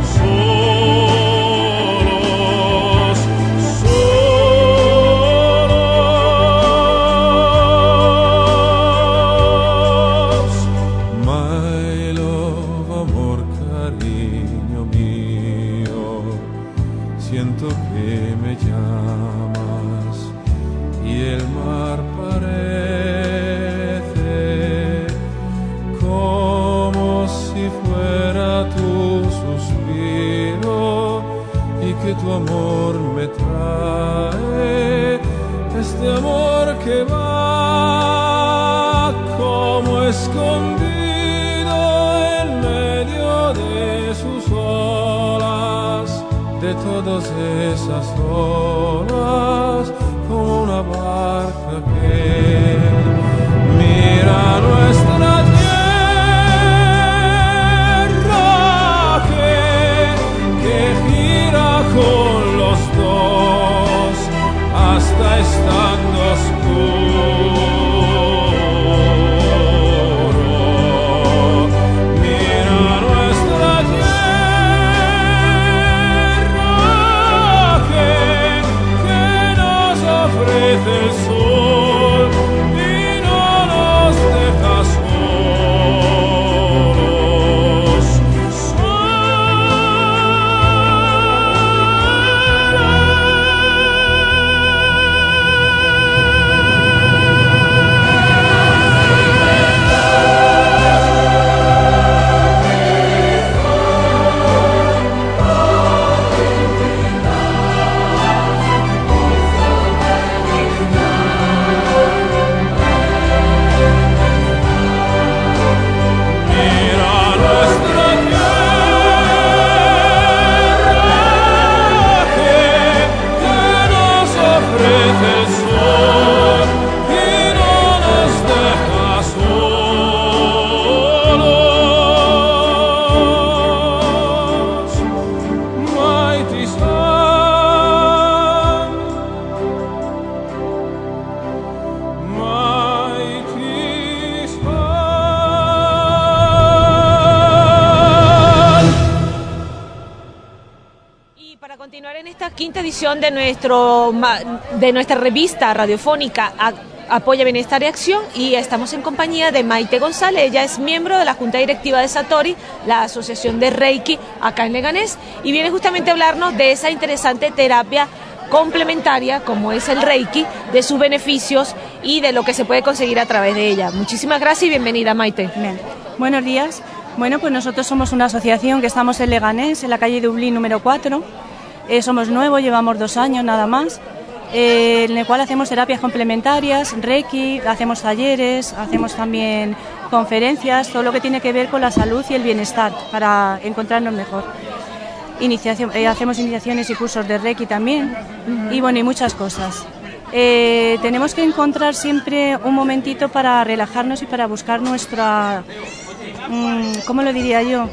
solos, solos. My love, amor, cariño mío, siento que me llamas y el mar parece como si fuera tu suspiro y que tu amor me trae, este amor que va como escondido en medio de sus olas, de todas esas olas, como una barca que mira nuestra tierra que, que gira con los dos hasta estando oscuro. Mira nuestra tierra que, que nos ofrece el sol y no nos deja solos, quinta edición de nuestro de nuestra revista radiofónica apoya Bienestar y Acción, y estamos en compañía de Maite González. Ella es miembro de la Junta Directiva de Satori, la asociación de Reiki acá en Leganés, y viene justamente a hablarnos de esa interesante terapia complementaria como es el Reiki, de sus beneficios y de lo que se puede conseguir a través de ella. Muchísimas gracias y bienvenida, Maite. Bien. Buenos días. Bueno, pues nosotros somos una asociación que estamos en Leganés, en la calle Dublín número cuatro. Eh, somos nuevos, llevamos dos años nada más, eh, en el cual hacemos terapias complementarias, Reiki, hacemos talleres, hacemos también conferencias, todo lo que tiene que ver con la salud y el bienestar para encontrarnos mejor. Iniciación, eh, hacemos iniciaciones y cursos de Reiki también, uh-huh. y bueno, y muchas cosas. Eh, tenemos que encontrar siempre un momentito para relajarnos y para buscar nuestra, mmm, ¿cómo lo diría yo?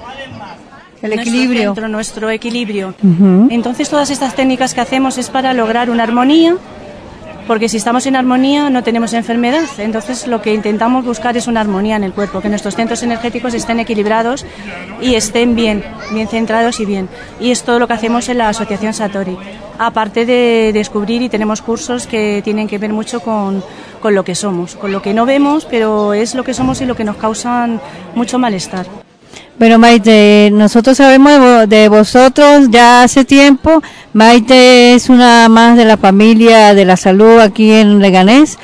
El equilibrio. Nuestro centro, nuestro equilibrio. Uh-huh. Entonces todas estas técnicas que hacemos es para lograr una armonía, porque si estamos en armonía no tenemos enfermedad. Entonces lo que intentamos buscar es una armonía en el cuerpo, que nuestros centros energéticos estén equilibrados y estén bien, bien centrados y bien. Y es todo lo que hacemos en la asociación Satori. Aparte de descubrir, y tenemos cursos que tienen que ver mucho con, con lo que somos, con lo que no vemos, pero es lo que somos y lo que nos causan mucho malestar. Bueno, Maite, nosotros sabemos de vosotros ya hace tiempo. Maite es una más de la familia de la salud aquí en Leganés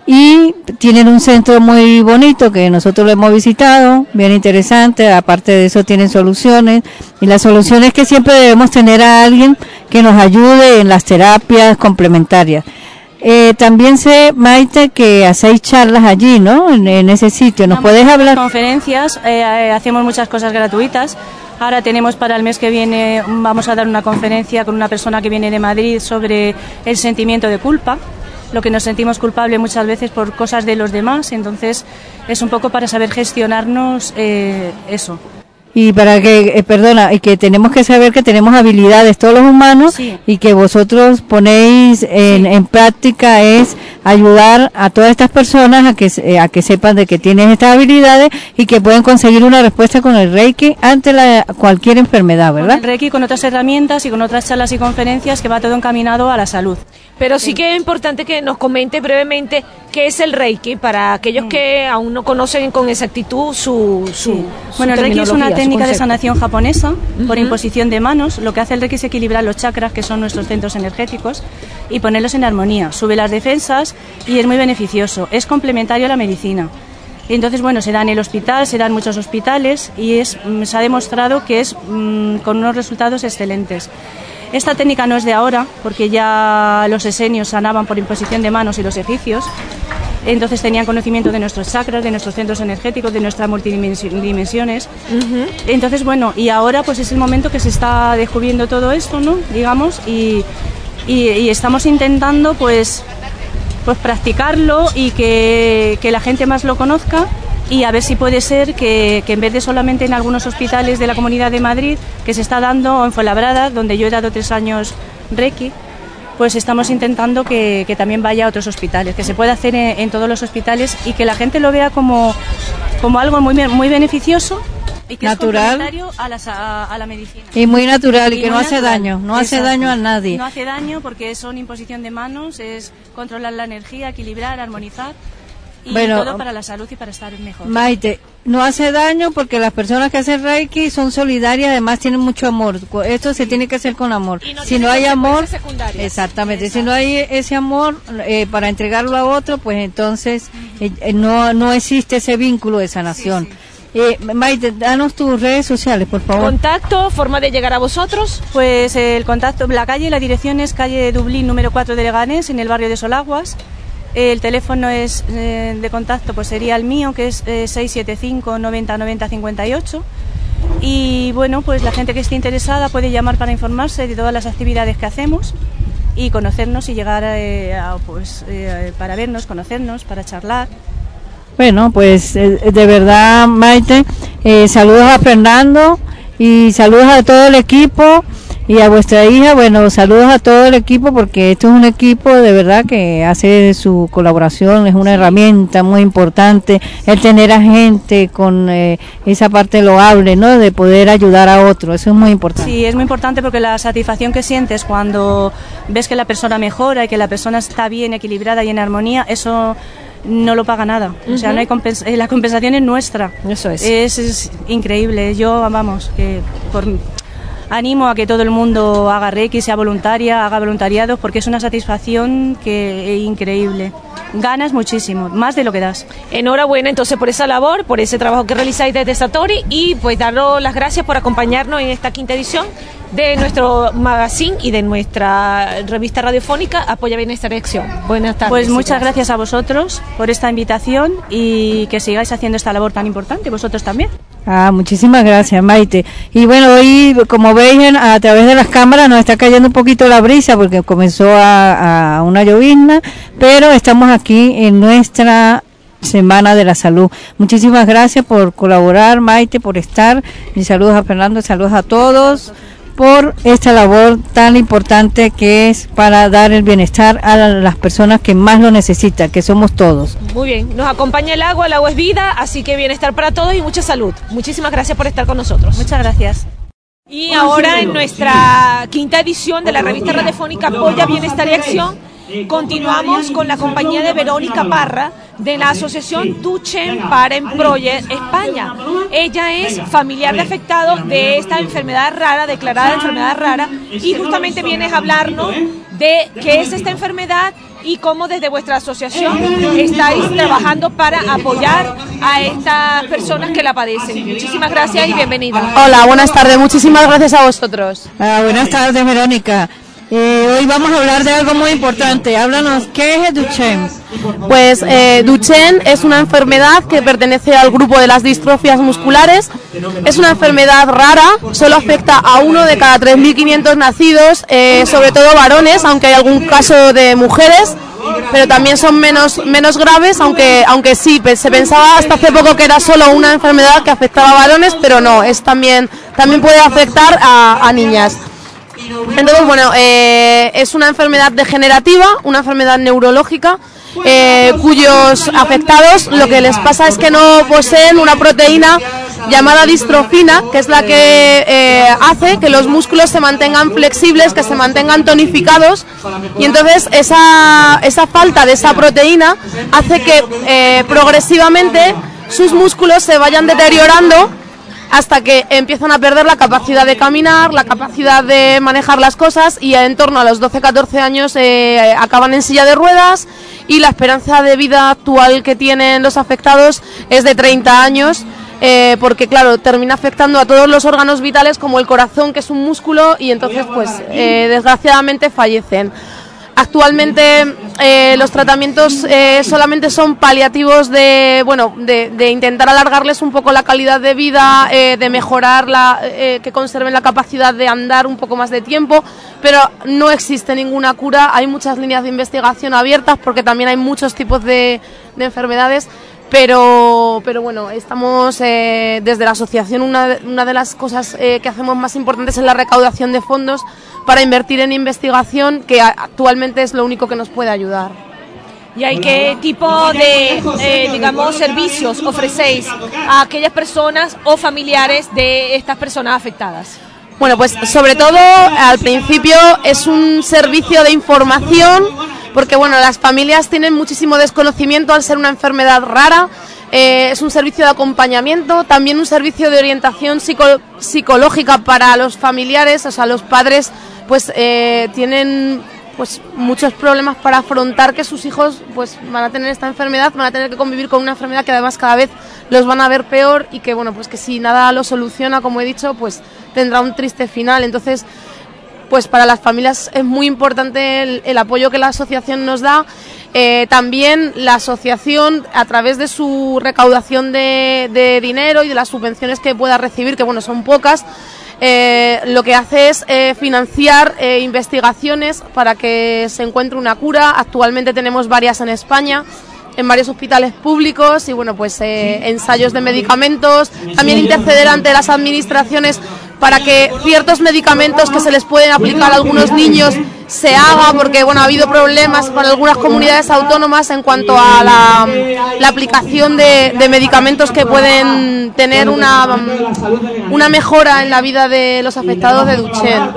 y tienen un centro muy bonito que nosotros lo hemos visitado, bien interesante. Aparte de eso tienen soluciones, y la solución es que siempre debemos tener a alguien que nos ayude en las terapias complementarias. Eh, también sé, Maite, que hacéis charlas allí, ¿no? En, en ese sitio. ¿Nos puedes hablar? Conferencias, eh, eh, hacemos muchas cosas gratuitas. Ahora tenemos para el mes que viene, vamos a dar una conferencia con una persona que viene de Madrid sobre el sentimiento de culpa, lo que nos sentimos culpables muchas veces por cosas de los demás. Entonces es un poco para saber gestionarnos eh, eso. Y para que, eh, perdona, y que tenemos que saber que tenemos habilidades todos los humanos, sí. y que vosotros ponéis en, sí. en práctica es ayudar a todas estas personas a que eh, a que sepan de que tienen estas habilidades y que pueden conseguir una respuesta con el Reiki ante la, cualquier enfermedad, ¿verdad? Con el Reiki, con otras herramientas y con otras charlas y conferencias que va todo encaminado a la salud. Pero sí que es importante que nos comente brevemente qué es el Reiki para aquellos que aún no conocen con exactitud su, su, sí. su Bueno, el Reiki es una técnica de sanación japonesa, uh-huh. por imposición de manos. Lo que hace el Reiki es equilibrar los chakras, que son nuestros centros energéticos, y ponerlos en armonía. Sube las defensas y es muy beneficioso. Es complementario a la medicina. Entonces, bueno, se da en el hospital, se da en muchos hospitales y es, se ha demostrado que es mmm, con unos resultados excelentes. Esta técnica no es de ahora, porque ya los esenios sanaban por imposición de manos y los egipcios. Entonces tenían conocimiento de nuestros chakras, de nuestros centros energéticos, de nuestras multidimensiones. Uh-huh. Entonces, bueno, y ahora pues es el momento que se está descubriendo todo esto, ¿no? Digamos, y, y, y estamos intentando pues, pues practicarlo y que, que la gente más lo conozca. Y a ver si puede ser que, que en vez de solamente en algunos hospitales de la Comunidad de Madrid, que se está dando en Fuenlabrada, donde yo he dado tres años Reiki, pues estamos intentando que, que también vaya a otros hospitales, que se pueda hacer en, en todos los hospitales y que la gente lo vea como, como algo muy, muy beneficioso y que natural. Es complementario a la, a, a la medicina. Y muy natural y, y que no natural. hace daño, no Exacto. hace daño a nadie. No hace daño porque son imposición de manos, es controlar la energía, equilibrar, armonizar. Y bueno, todo para la salud y para estar mejor. Maite, no hace daño porque las personas que hacen Reiki son solidarias, además tienen mucho amor. Esto se tiene que hacer con amor. Y no si no hay amor, exactamente, Exacto. si no hay ese amor eh, para entregarlo a otro, pues entonces eh, eh, no no existe ese vínculo de sanación. Sí, sí. Eh, Maite, danos tus redes sociales, por favor. Contacto, forma de llegar a vosotros. Pues el contacto, la calle, la dirección es calle Dublín número cuatro de Leganés, en el barrio de Solaguas. El teléfono es eh, de contacto, pues sería el mío, que es eh, seis siete cinco, noventa, noventa, cincuenta y ocho. Y bueno, pues la gente que esté interesada puede llamar para informarse de todas las actividades que hacemos y conocernos y llegar eh, a, pues, eh, para vernos, conocernos, para charlar. Bueno, pues eh, de verdad, Maite, eh, saludos a Fernando y saludos a todo el equipo. Y a vuestra hija, bueno, saludos a todo el equipo, porque esto es un equipo de verdad que hace su colaboración, es una herramienta muy importante, el tener a gente con eh, esa parte loable, ¿no?, de poder ayudar a otro, eso es muy importante. Sí, es muy importante porque la satisfacción que sientes cuando ves que la persona mejora y que la persona está bien equilibrada y en armonía, eso no lo paga nada. Uh-huh. O sea, no hay compens- la compensación es nuestra. Eso es. Es, es increíble. Yo, vamos, que por animo a que todo el mundo haga Reiki, sea voluntaria, haga voluntariados, porque es una satisfacción que es increíble. Ganas muchísimo, más de lo que das. Enhorabuena entonces por esa labor, por ese trabajo que realizáis desde Satori, y pues daros las gracias por acompañarnos en esta quinta edición de nuestro magazine y de nuestra revista radiofónica Apoya Bienestar y Acción. Buenas tardes. Pues muchas gracias a vosotros por esta invitación y que sigáis haciendo esta labor tan importante, vosotros también. Ah, muchísimas gracias, Maite. Y bueno, hoy, como veis, en, a través de las cámaras nos está cayendo un poquito la brisa porque comenzó a, a una llovizna, pero estamos aquí en nuestra Semana de la Salud. Muchísimas gracias por colaborar, Maite, por estar. Y saludos a Fernando, saludos a todos por esta labor tan importante que es para dar el bienestar a las personas que más lo necesitan, que somos todos. Muy bien, nos acompaña el agua, el agua es vida, así que bienestar para todos y mucha salud. Muchísimas gracias por estar con nosotros. Muchas gracias. Y ahora en nuestra quinta edición de la revista radiofónica Apoya Bienestar y Acción, continuamos con la compañía de Verónica Parra de la asociación Duchen Parent Project España. Ella es familiar de afectados de esta enfermedad rara, declarada enfermedad rara, y justamente vienes a hablarnos de qué es esta enfermedad y cómo desde vuestra asociación estáis trabajando para apoyar a estas personas que la padecen. Muchísimas gracias y bienvenida. Hola, buenas tardes, muchísimas gracias a vosotros. Ah, buenas tardes, Verónica. Eh, hoy vamos a hablar de algo muy importante. Háblanos, ¿qué es el Duchenne? Pues eh, Duchenne es una enfermedad que pertenece al grupo de las distrofias musculares. Es una enfermedad rara, solo afecta a uno de cada tres mil quinientos nacidos, eh, sobre todo varones, aunque hay algún caso de mujeres, pero también son menos, menos graves, aunque, aunque sí, se pensaba hasta hace poco que era solo una enfermedad que afectaba a varones, pero no, es también, también puede afectar a, a niñas. Entonces, bueno, eh, es una enfermedad degenerativa, una enfermedad neurológica, eh, cuyos afectados lo que les pasa es que no poseen una proteína llamada distrofina, que es la que eh, hace que los músculos se mantengan flexibles, que se mantengan tonificados, y entonces esa, esa falta de esa proteína hace que eh, progresivamente sus músculos se vayan deteriorando hasta que empiezan a perder la capacidad de caminar, la capacidad de manejar las cosas, y en torno a los doce catorce años eh, acaban en silla de ruedas, y la esperanza de vida actual que tienen los afectados es de treinta años, eh, porque claro, termina afectando a todos los órganos vitales como el corazón, que es un músculo, y entonces pues eh, desgraciadamente fallecen. Actualmente eh, los tratamientos eh, solamente son paliativos de, bueno, de, de intentar alargarles un poco la calidad de vida, eh, de mejorar, la, eh, que conserven la capacidad de andar un poco más de tiempo, pero no existe ninguna cura. Hay muchas líneas de investigación abiertas porque también hay muchos tipos de, de enfermedades. Pero, pero bueno, estamos eh, desde la asociación, una, una de las cosas eh, que hacemos más importantes es la recaudación de fondos para invertir en investigación, que actualmente es lo único que nos puede ayudar. ¿Y hay qué tipo de, eh, digamos, servicios ofrecéis a aquellas personas o familiares de estas personas afectadas? Bueno, pues sobre todo al principio es un servicio de información, porque bueno, las familias tienen muchísimo desconocimiento al ser una enfermedad rara. Eh, es un servicio de acompañamiento, también un servicio de orientación psico- psicológica para los familiares, o sea, los padres pues eh, tienen pues muchos problemas para afrontar que sus hijos pues van a tener esta enfermedad, van a tener que convivir con una enfermedad que además cada vez los van a ver peor, y que bueno, pues que si nada lo soluciona, como he dicho, pues tendrá un triste final. Entonces, pues para las familias es muy importante el, el apoyo que la asociación nos da. Eh, también la asociación, a través de su recaudación de, de dinero y de las subvenciones que pueda recibir, que bueno, son pocas, eh, lo que hace es eh, financiar eh, investigaciones para que se encuentre una cura. Actualmente tenemos varias en España, en varios hospitales públicos, y bueno, pues eh, ensayos de medicamentos, también interceder ante las administraciones para que ciertos medicamentos que se les pueden aplicar a algunos niños se haga, porque bueno, ha habido problemas con algunas comunidades autónomas en cuanto a la, la aplicación de, de medicamentos que pueden tener una, una mejora en la vida de los afectados de Duchenne.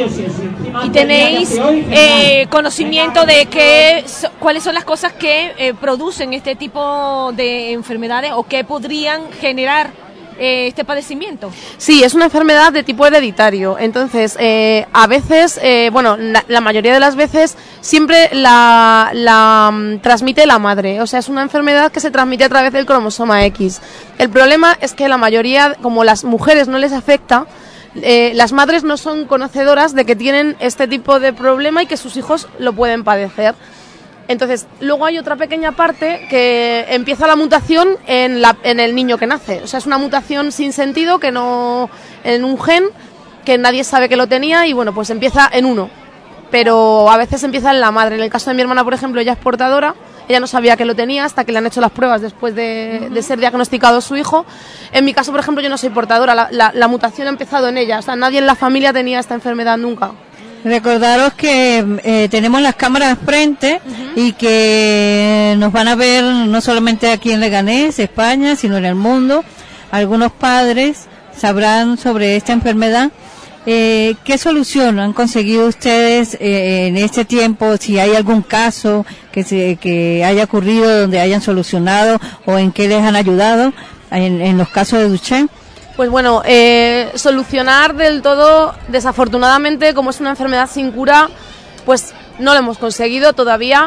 ¿Y tenéis eh, conocimiento de qué, cuáles son las cosas que eh, producen este tipo de enfermedades o que podrían generar eh, este padecimiento? Sí, es una enfermedad de tipo hereditario. Entonces, eh, a veces, eh, bueno, la, la mayoría de las veces siempre la, la um, transmite la madre. O sea, es una enfermedad que se transmite a través del cromosoma X. El problema es que la mayoría, como las mujeres no les afecta, Eh, las madres no son conocedoras de que tienen este tipo de problema y que sus hijos lo pueden padecer. Entonces, luego hay otra pequeña parte que empieza la mutación en, la, en el niño que nace. O sea, es una mutación sin sentido, que no, en un gen que nadie sabe que lo tenía y bueno, pues empieza en uno. Pero a veces empieza en la madre. En el caso de mi hermana, por ejemplo, ella es portadora. Ella no sabía que lo tenía hasta que le han hecho las pruebas después de, de ser diagnosticado su hijo. En mi caso, por ejemplo, yo no soy portadora. La, la, la mutación ha empezado en ella. O sea, nadie en la familia tenía esta enfermedad nunca. Recordaros que eh, tenemos las cámaras frente uh-huh. y que nos van a ver no solamente aquí en Leganés, España, sino en el mundo. Algunos padres sabrán sobre esta enfermedad. Eh, ¿Qué solución han conseguido ustedes eh, en este tiempo? Si hay algún caso que se, que haya ocurrido donde hayan solucionado o en qué les han ayudado en, en los casos de Duchenne. Pues bueno, eh, solucionar del todo, desafortunadamente, como es una enfermedad sin cura, pues no lo hemos conseguido todavía.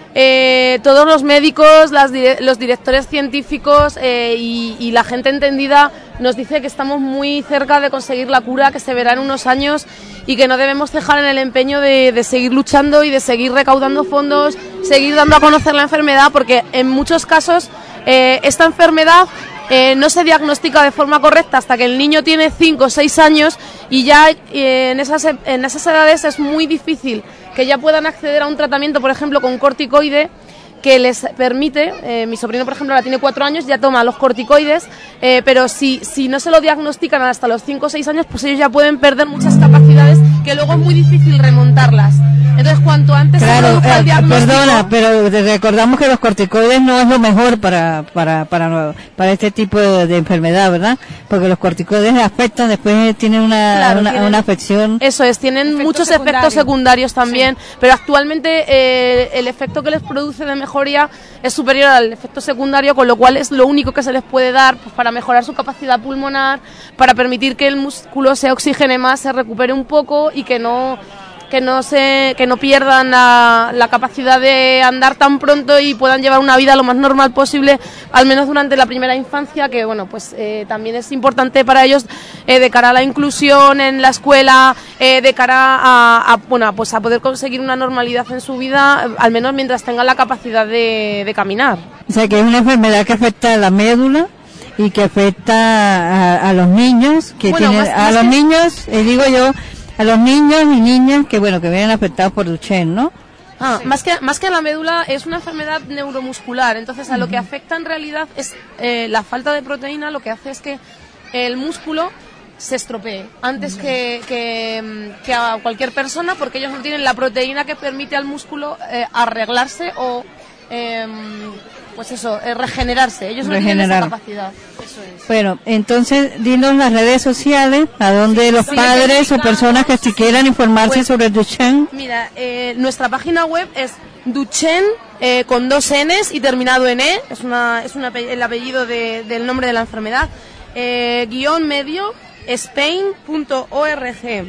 Eh, todos los médicos, las dire- los directores científicos eh, y, y la gente entendida nos dice que estamos muy cerca de conseguir la cura, que se verá en unos años y que no debemos dejar en el empeño de, de seguir luchando y de seguir recaudando fondos, seguir dando a conocer la enfermedad, porque en muchos casos eh, esta enfermedad eh, no se diagnostica de forma correcta hasta que el niño tiene cinco o seis años y ya eh, en, esas, en esas edades es muy difícil que ya puedan acceder a un tratamiento, por ejemplo, con corticoide, que les permite, eh, mi sobrino, por ejemplo, ahora tiene cuatro años, ya toma los corticoides, eh, pero si, si no se lo diagnostican hasta los cinco o seis años, pues ellos ya pueden perder muchas capacidades que luego es muy difícil remontarlas. Entonces, cuanto antes claro, se produzca el diagnóstico... Perdona, pero recordamos que los corticoides no es lo mejor para para para, para este tipo de, de enfermedad, ¿verdad? Porque los corticoides afectan, después tienen una, claro, una, tienen, una afección... Eso es, tienen efectos muchos secundarios. efectos secundarios también, sí. Pero actualmente eh, el efecto que les produce de mejoría es superior al efecto secundario, con lo cual es lo único que se les puede dar pues, para mejorar su capacidad pulmonar, para permitir que el músculo se oxigene más, se recupere un poco y que no... que no se que no pierdan la, la capacidad de andar tan pronto y puedan llevar una vida lo más normal posible, al menos durante la primera infancia, que bueno, pues eh, también es importante para ellos eh, de cara a la inclusión en la escuela, eh, de cara a, a bueno pues a poder conseguir una normalidad en su vida, al menos mientras tengan la capacidad de, de caminar. O sea, que es una enfermedad que afecta a la médula y que afecta a, a los niños, que bueno, tienen, más, a más los que... niños, eh, digo yo, a los niños y niñas que bueno que vienen afectados por Duchenne, ¿no? Ah, sí. más que más que a la médula es una enfermedad neuromuscular, entonces a uh-huh. lo que afecta en realidad es eh, la falta de proteína, lo que hace es que el músculo se estropee antes uh-huh. que, que, que a cualquier persona, porque ellos no tienen la proteína que permite al músculo eh, arreglarse o eh, pues eso, eh, regenerarse. Ellos no Regenerar. tienen esa capacidad. Eso es. Bueno, entonces, dinos las redes sociales, a donde sí, los padres o personas que si quieran informarse pues, sobre Duchenne. Mira, eh, nuestra página web es Duchenne, eh, con dos N's y terminado en E, es una es una, el apellido de, del nombre de la enfermedad, eh, guión medio, spain punto org.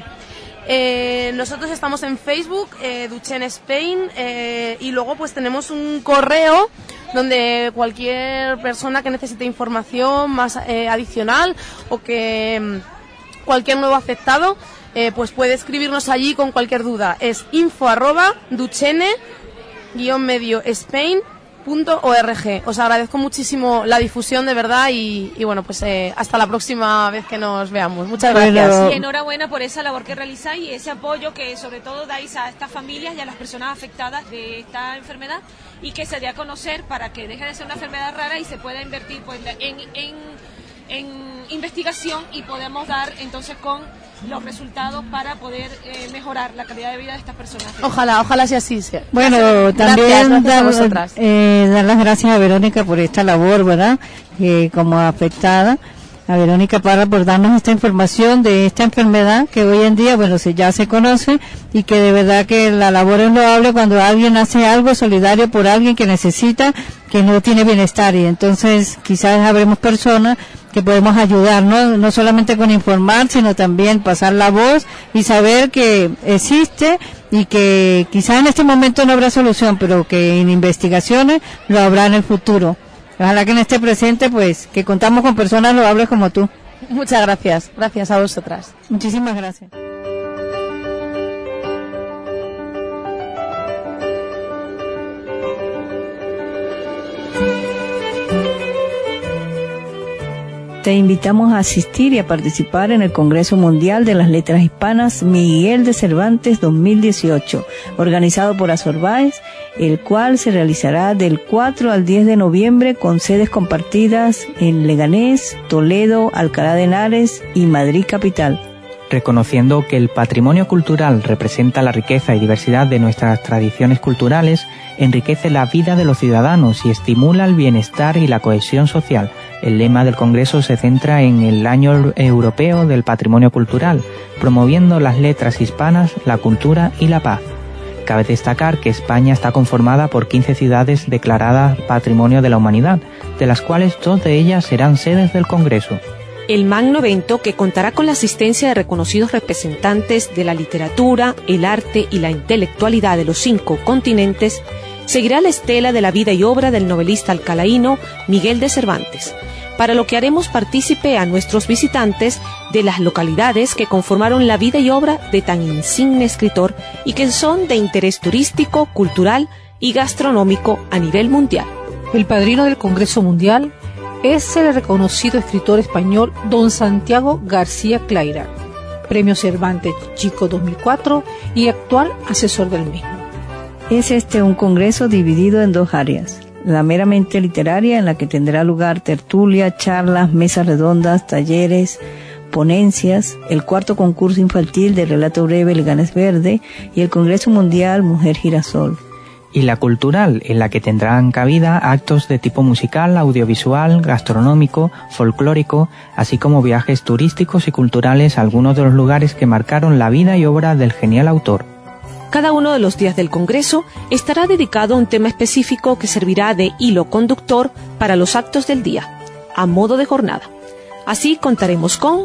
Eh, nosotros estamos en Facebook, eh, Duchenne Spain, eh, y luego pues tenemos un correo donde cualquier persona que necesite información más eh, adicional o que mm, cualquier nuevo afectado eh, pues puede escribirnos allí con cualquier duda. Es info arroba duchenne guión medio spain punto org. Os agradezco muchísimo la difusión, de verdad, y, y bueno, pues eh, hasta la próxima vez que nos veamos. Muchas gracias. Bueno. Y enhorabuena por esa labor que realizáis y ese apoyo que sobre todo dais a estas familias y a las personas afectadas de esta enfermedad, y que se dé a conocer para que deje de ser una enfermedad rara y se pueda invertir pues en, en, en investigación y podemos dar entonces con los resultados para poder eh, mejorar la calidad de vida de estas personas. Ojalá, ojalá sea así. Sea. Bueno, gracias, también gracias, gracias dar, a vosotras. eh, dar las gracias a Verónica por esta labor, ¿verdad? Eh, como afectada. A Verónica Parra por darnos esta información de esta enfermedad que hoy en día, bueno, se, ya se conoce y que de verdad que la labor es loable cuando alguien hace algo solidario por alguien que necesita, que no tiene bienestar, y entonces quizás habremos personas que podemos ayudar, ¿no? No solamente con informar, sino también pasar la voz y saber que existe y que quizás en este momento no habrá solución, pero que en investigaciones lo habrá en el futuro. Ojalá que en este presente, pues, que contamos con personas loables como tú. Muchas gracias. Gracias a vosotras. Muchísimas gracias. Te invitamos a asistir y a participar en el Congreso Mundial de las Letras Hispanas Miguel de Cervantes dos mil dieciocho, organizado por Asorbaes, el cual se realizará del cuatro al diez de noviembre con sedes compartidas en Leganés, Toledo, Alcalá de Henares y Madrid capital. Reconociendo que el patrimonio cultural representa la riqueza y diversidad de nuestras tradiciones culturales, enriquece la vida de los ciudadanos y estimula el bienestar y la cohesión social. El lema del Congreso se centra en el Año Europeo del Patrimonio Cultural, promoviendo las letras hispanas, la cultura y la paz. Cabe destacar que España está conformada por quince ciudades declaradas Patrimonio de la Humanidad, de las cuales dos de ellas serán sedes del Congreso. El magno evento, que contará con la asistencia de reconocidos representantes de la literatura, el arte y la intelectualidad de los cinco continentes, seguirá la estela de la vida y obra del novelista alcalaíno Miguel de Cervantes, para lo que haremos partícipe a nuestros visitantes de las localidades que conformaron la vida y obra de tan insigne escritor y que son de interés turístico, cultural y gastronómico a nivel mundial. El padrino del Congreso Mundial es el reconocido escritor español don Santiago García Clairac, Premio Cervantes Chico dos mil cuatro y actual asesor del mismo. Es este un congreso dividido en dos áreas: la meramente literaria, en la que tendrá lugar tertulia, charlas, mesas redondas, talleres, ponencias, el cuarto concurso infantil de relato breve Leganés Verde y el Congreso Mundial Mujer Girasol. Y la cultural, en la que tendrán cabida actos de tipo musical, audiovisual, gastronómico, folclórico, así como viajes turísticos y culturales a algunos de los lugares que marcaron la vida y obra del genial autor. Cada uno de los días del Congreso estará dedicado a un tema específico que servirá de hilo conductor para los actos del día, a modo de jornada. Así contaremos con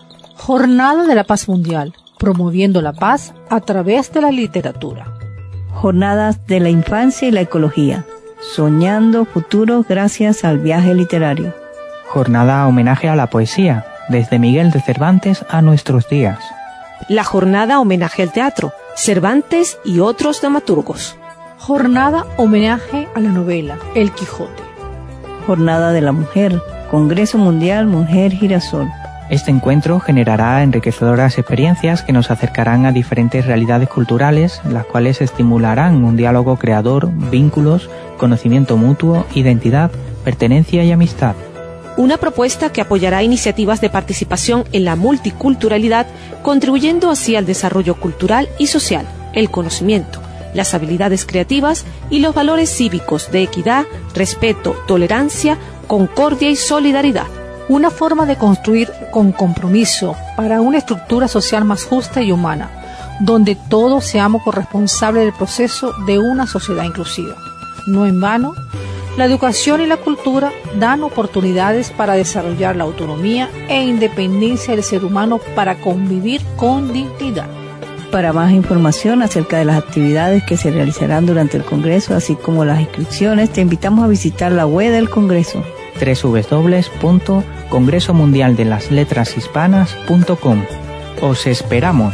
Jornada de la Paz Mundial, promoviendo la paz a través de la literatura. Jornadas de la infancia y la ecología, soñando futuros gracias al viaje literario. Jornada homenaje a la poesía, desde Miguel de Cervantes a nuestros días. La jornada homenaje al teatro, Cervantes y otros dramaturgos. Jornada homenaje a la novela, El Quijote. Jornada de la mujer, Congreso Mundial Mujer Girasol. Este encuentro generará enriquecedoras experiencias que nos acercarán a diferentes realidades culturales, las cuales estimularán un diálogo creador, vínculos, conocimiento mutuo, identidad, pertenencia y amistad. Una propuesta que apoyará iniciativas de participación en la multiculturalidad, contribuyendo así al desarrollo cultural y social, el conocimiento, las habilidades creativas y los valores cívicos de equidad, respeto, tolerancia, concordia y solidaridad. Una forma de construir con compromiso para una estructura social más justa y humana, donde todos seamos corresponsables del proceso de una sociedad inclusiva. No en vano, la educación y la cultura dan oportunidades para desarrollar la autonomía e independencia del ser humano para convivir con dignidad. Para más información acerca de las actividades que se realizarán durante el Congreso, así como las inscripciones, te invitamos a visitar la web del Congreso. doble u doble u doble u punto congreso mundial de las letras hispanas punto com. Os esperamos.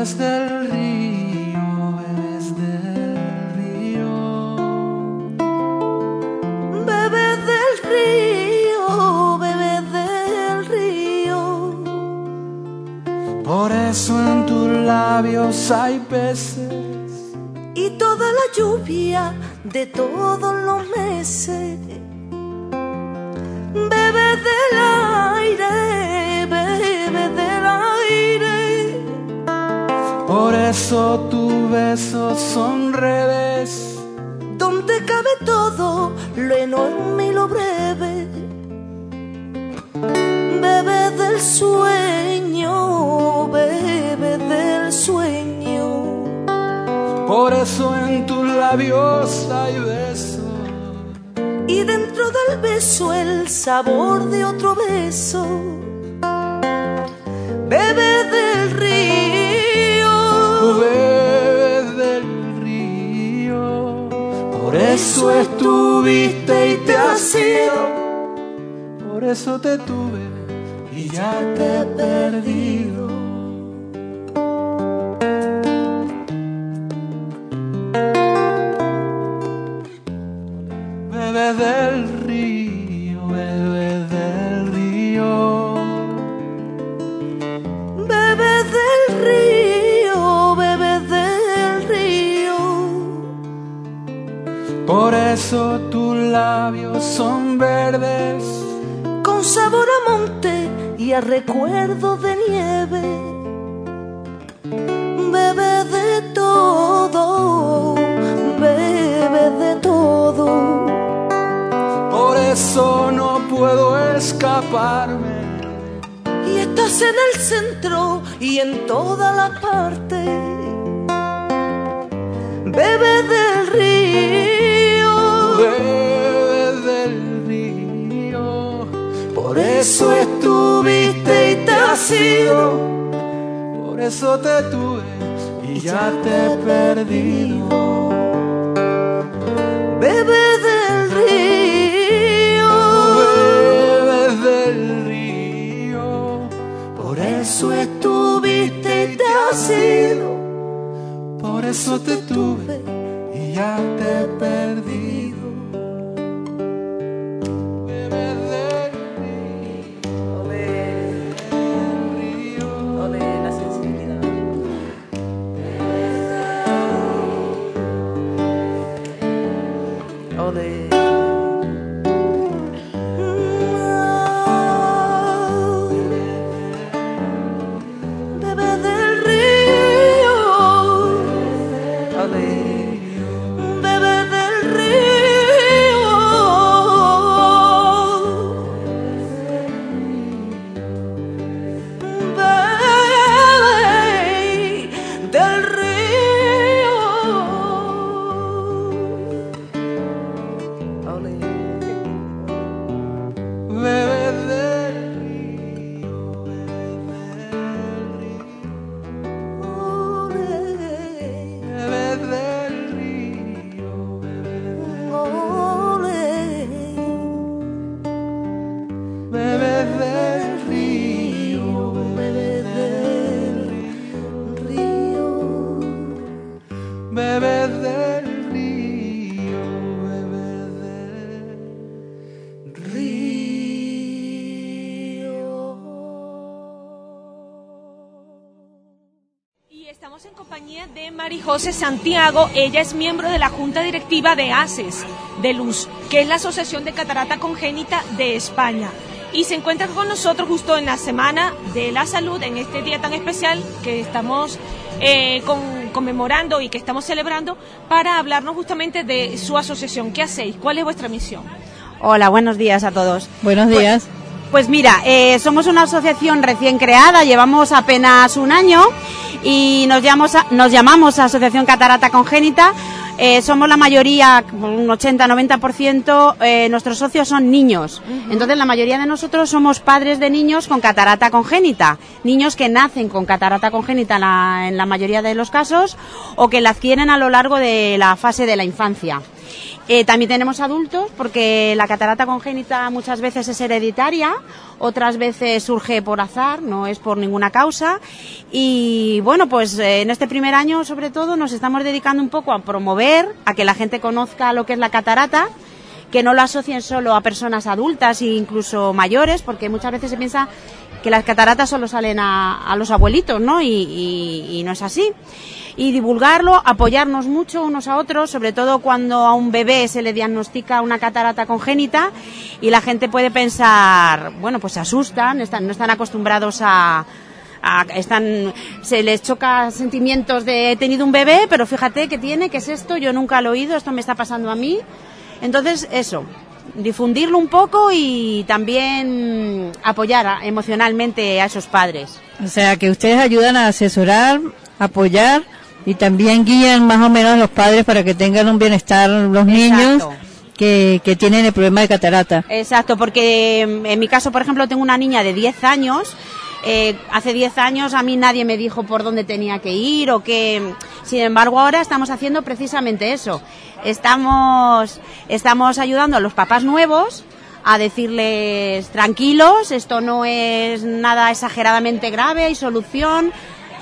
Bebes del río, bebes del río. Bebes del río, bebes del río. Por eso en tus labios hay peces y toda la lluvia de todos los meses. Bebe del aire, bebe del aire. Por eso tus besos son redes donde cabe todo lo enorme y lo breve. Bebe del sueño, bebe del sueño. Por eso en tus labios hay besos y dentro del beso el sabor de otro beso. Bebe del río, bebe del río. Por eso estuviste y te has ido. Por eso te tuve y ya te he perdido. Bebe del río, bebe del río. Bebe del río, bebe del río. Por eso tus labios son verdes con sabor a monte y a recuerdo de nieve. Bebe de todo, bebe de todo. Por eso no puedo escaparme. Y estás en el centro y en todas las partes. Bebe del río, bebe del río. Por eso estuviste y te has ido. Por eso te tuve y ya te he perdido. Bebe del río, bebe del río. Por eso estuviste y te has ido. Por eso te tuve y ya te he perdido. Bebe del río, bebe del río. Ole la sensibilidad. Ole. Bebe del río, ole. Bebe del río, bebe del río, ole. Bebe del río, bebe del río, bebe del río, bebe del río, bebe del río, bebe del Y estamos en compañía de Mari José Santiago. Ella es miembro de la Junta Directiva de ACES, de Luz, que es la Asociación de Catarata Congénita de España. Y se encuentra con nosotros justo en la Semana de la Salud, en este día tan especial que estamos eh, con, conmemorando y que estamos celebrando, para hablarnos justamente de su asociación. ¿Qué hacéis? ¿Cuál es vuestra misión? Hola, buenos días a todos. Buenos días. Pues, pues mira, eh, somos una asociación recién creada, llevamos apenas un año y nos llamamos, nos llamamos Asociación Catarata Congénita. Eh, somos la mayoría, un ochenta a noventa por ciento, eh, nuestros socios son niños. Uh-huh. Entonces la mayoría de nosotros somos padres de niños con catarata congénita. Niños que nacen con catarata congénita en la, en la mayoría de los casos, o que la adquieren a lo largo de la fase de la infancia. Eh, también tenemos adultos, porque la catarata congénita muchas veces es hereditaria, otras veces surge por azar, no es por ninguna causa. Y bueno, pues eh, en este primer año, sobre todo, nos estamos dedicando un poco a promover, a que la gente conozca lo que es la catarata, que no lo asocien solo a personas adultas e incluso mayores, porque muchas veces se piensa que las cataratas solo salen a, a los abuelitos, ¿no? Y, y, y no es así. Y divulgarlo, apoyarnos mucho unos a otros, sobre todo cuando a un bebé se le diagnostica una catarata congénita y la gente puede pensar, bueno, pues se asustan, están, no están acostumbrados a, a están, se les choca sentimientos de he tenido un bebé, pero fíjate qué tiene, qué es esto, yo nunca lo he oído, esto me está pasando a mí. Entonces, eso, difundirlo un poco y también apoyar a, emocionalmente a esos padres. O sea, que ustedes ayudan a asesorar, apoyar y también guían más o menos a los padres para que tengan un bienestar los niños que, que tienen el problema de catarata. Exacto, porque en mi caso, por ejemplo, tengo una niña de diez años. Eh, hace diez años a mí nadie me dijo por dónde tenía que ir o qué. Sin embargo, ahora estamos haciendo precisamente eso. Estamos, estamos ayudando a los papás nuevos a decirles tranquilos, esto no es nada exageradamente grave, hay solución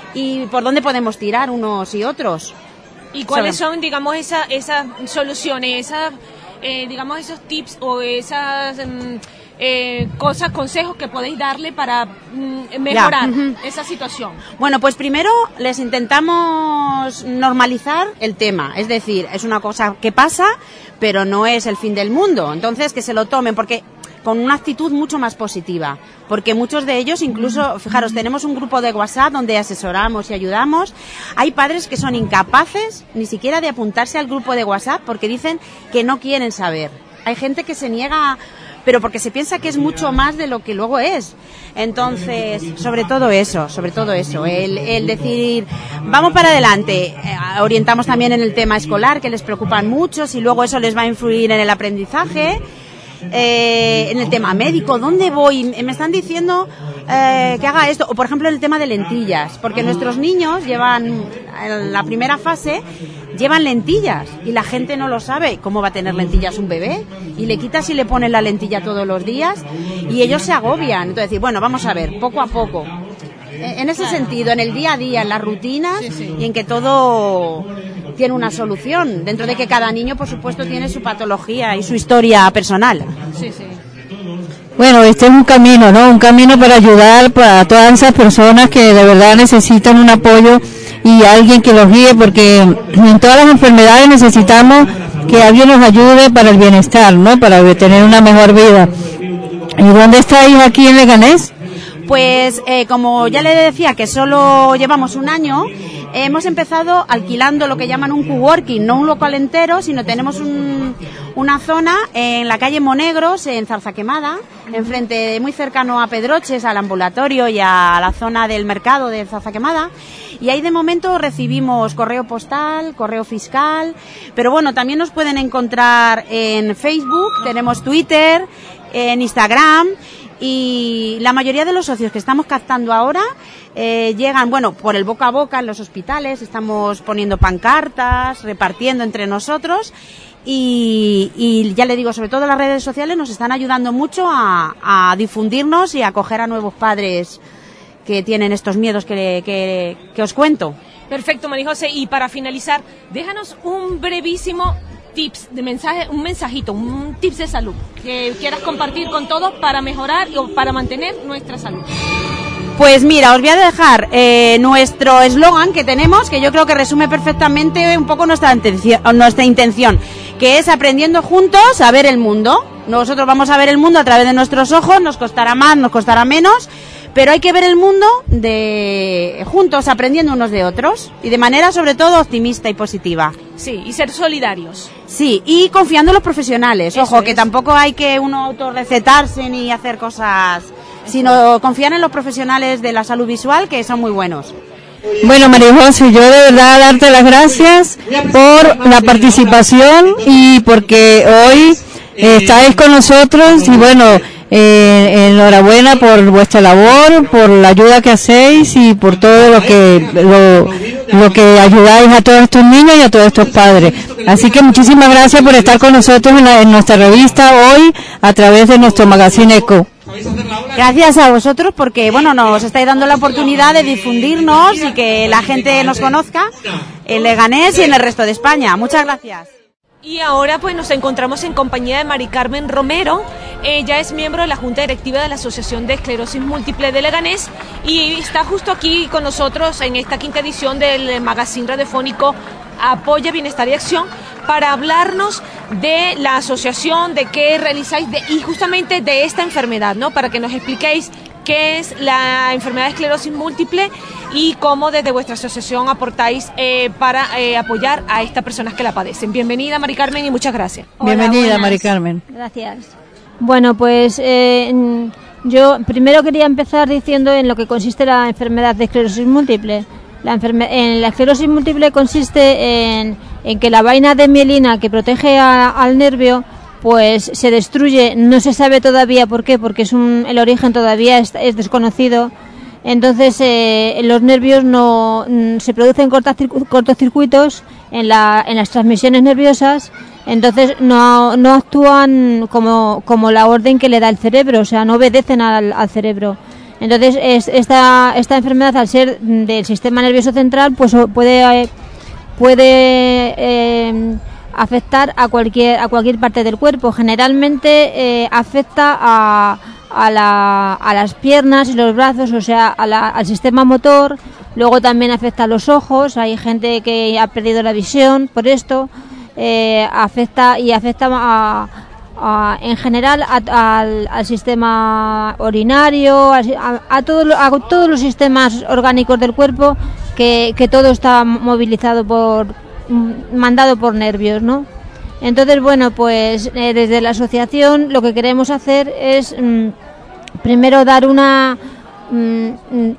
y por dónde podemos tirar unos y otros. ¿Y cuáles son, digamos, esas esas soluciones, esas, eh, digamos, esos tips o esas um, eh, cosas, consejos que podéis darle para um, mejorar uh-huh. esa situación? Bueno, pues primero les intentamos normalizar el tema, es decir, es una cosa que pasa, pero no es el fin del mundo, entonces que se lo tomen, porque con una actitud mucho más positiva, porque muchos de ellos, incluso, fijaros, tenemos un grupo de WhatsApp donde asesoramos y ayudamos. Hay padres que son incapaces ni siquiera de apuntarse al grupo de WhatsApp porque dicen que no quieren saber. Hay gente que se niega, pero porque se piensa que es mucho más de lo que luego es. Entonces, sobre todo eso, sobre todo eso, el, el decir, vamos para adelante. Eh, orientamos también en el tema escolar, que les preocupan mucho, si luego eso les va a influir en el aprendizaje. Eh, en el tema médico, ¿dónde voy? Me están diciendo eh, que haga esto, o por ejemplo en el tema de lentillas, porque nuestros niños llevan, en la primera fase, llevan lentillas y la gente no lo sabe. ¿Cómo va a tener lentillas un bebé? Y le quitas y le pones la lentilla todos los días y ellos se agobian. Entonces, decir, bueno, vamos a ver, poco a poco. En ese sentido, en el día a día, en las rutinas sí, sí. y en que todo tiene una solución, dentro de que cada niño, por supuesto, tiene su patología y su historia personal. Sí, sí. Bueno, este es un camino, ¿no? Un camino para ayudar para todas esas personas que de verdad necesitan un apoyo y alguien que los guíe, porque en todas las enfermedades necesitamos que alguien nos ayude para el bienestar, ¿no? Para tener una mejor vida. ¿Y dónde estáis aquí en Leganés? Pues eh, como ya le decía que solo llevamos un año, eh, hemos empezado alquilando lo que llaman un coworking, no un local entero, sino tenemos un, una zona en la calle Monegros, en Zarzaquemada, enfrente, muy cercano a Pedroches, al ambulatorio y a la zona del mercado de Zarzaquemada, y ahí de momento recibimos correo postal, correo fiscal, pero bueno, también nos pueden encontrar en Facebook, tenemos Twitter, en Instagram. Y la mayoría de los socios que estamos captando ahora eh, llegan, bueno, por el boca a boca en los hospitales, estamos poniendo pancartas, repartiendo entre nosotros y, y ya le digo, sobre todo las redes sociales nos están ayudando mucho a, a difundirnos y a acoger a nuevos padres que tienen estos miedos que, que, que os cuento. Perfecto, María José, y para finalizar, déjanos un brevísimo tips de mensaje, un mensajito, un tips de salud que quieras compartir con todos para mejorar o para mantener nuestra salud. Pues mira, os voy a dejar eh, nuestro eslogan que tenemos, que yo creo que resume perfectamente un poco nuestra intención, nuestra intención, que es aprendiendo juntos a ver el mundo. Nosotros vamos a ver el mundo a través de nuestros ojos, nos costará más, nos costará menos, pero hay que ver el mundo de juntos, aprendiendo unos de otros y de manera sobre todo optimista y positiva. Sí, y ser solidarios. Sí, y confiando en los profesionales. Eso Ojo, es. que tampoco hay que uno autorrecetarse ni hacer cosas, sino confiar en los profesionales de la salud visual, que son muy buenos. Bueno, María José, yo de verdad darte las gracias por la participación y porque hoy eh, estáis con nosotros y bueno, eh, enhorabuena por vuestra labor, por la ayuda que hacéis y por todo lo que lo lo que ayudáis a todos estos niños y a todos estos padres. Así que muchísimas gracias por estar con nosotros en, la, en nuestra revista hoy a través de nuestro magazine ECO. Gracias a vosotros porque, bueno, nos estáis dando la oportunidad de difundirnos y que la gente nos conozca en Leganés y en el resto de España. Muchas gracias. Y ahora pues nos encontramos en compañía de Mari Carmen Romero. Ella es miembro de la Junta Directiva de la Asociación de Esclerosis Múltiple de Leganés y está justo aquí con nosotros en esta quinta edición del magazine radiofónico Apoya, Bienestar y Acción para hablarnos de la asociación, de qué realizáis de, y justamente de esta enfermedad, ¿no? Para que nos expliquéis qué es la enfermedad de esclerosis múltiple y cómo desde vuestra asociación aportáis eh, para eh, apoyar a estas personas que la padecen. Bienvenida, Mari Carmen, y muchas gracias. Hola, bienvenida, buenas. Mari Carmen. Gracias. Bueno, pues eh, yo primero quería empezar diciendo en lo que consiste la enfermedad de esclerosis múltiple. La, enferme en la esclerosis múltiple consiste en, en que la vaina de mielina que protege a, al nervio pues se destruye, no se sabe todavía por qué, porque es un, el origen todavía es, es desconocido. Entonces eh, en los nervios no se producen cortocircuitos en, la, en las transmisiones nerviosas, entonces no, no actúan como, como la orden que le da el cerebro, o sea, no obedecen al, al cerebro. Entonces es, esta, esta enfermedad, al ser del sistema nervioso central, pues puede, eh, puede eh, afectar a cualquier, a cualquier parte del cuerpo. Generalmente eh, afecta a, a, la, a las piernas y los brazos, o sea, a la, al sistema motor. Luego también afecta a los ojos. Hay gente que ha perdido la visión por esto. Eh, afecta y afecta a... Uh, en general a, a, al, al sistema urinario, a, a, todo, a todos los sistemas orgánicos del cuerpo, que, que todo está movilizado por, mandado por nervios, ¿no? Entonces, bueno, pues eh, desde la asociación lo que queremos hacer es mm, primero dar una mm,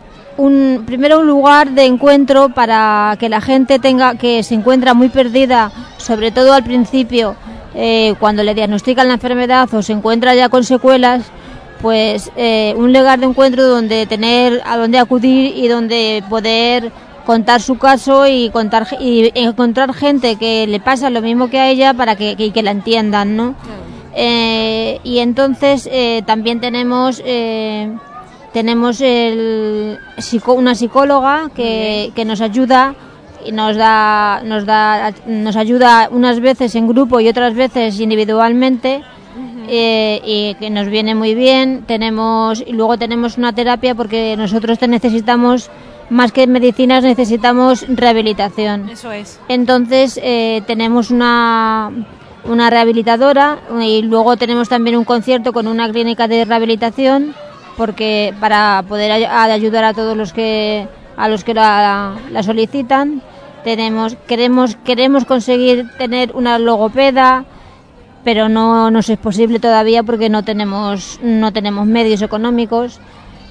un primero un lugar de encuentro para que la gente tenga que se encuentra muy perdida, sobre todo al principio. Eh, cuando le diagnostican la enfermedad o se encuentra ya con secuelas, pues eh, un lugar de encuentro donde tener a donde acudir y donde poder contar su caso y contar y encontrar gente que le pasa lo mismo que a ella para que, que, que la entiendan, ¿no? Eh, y entonces eh, también tenemos eh, tenemos el, una psicóloga que, que nos ayuda y nos da nos da nos ayuda unas veces en grupo y otras veces individualmente, uh-huh. eh, y que nos viene muy bien. Tenemos y luego tenemos una terapia porque nosotros te necesitamos más que medicinas, necesitamos rehabilitación. Eso es. Entonces eh, tenemos una una rehabilitadora y luego tenemos también un concierto con una clínica de rehabilitación porque para poder ay- ayudar a todos los que a los que la, la solicitan. Tenemos queremos queremos conseguir tener una logopeda, pero no nos es posible todavía porque no tenemos no tenemos medios económicos.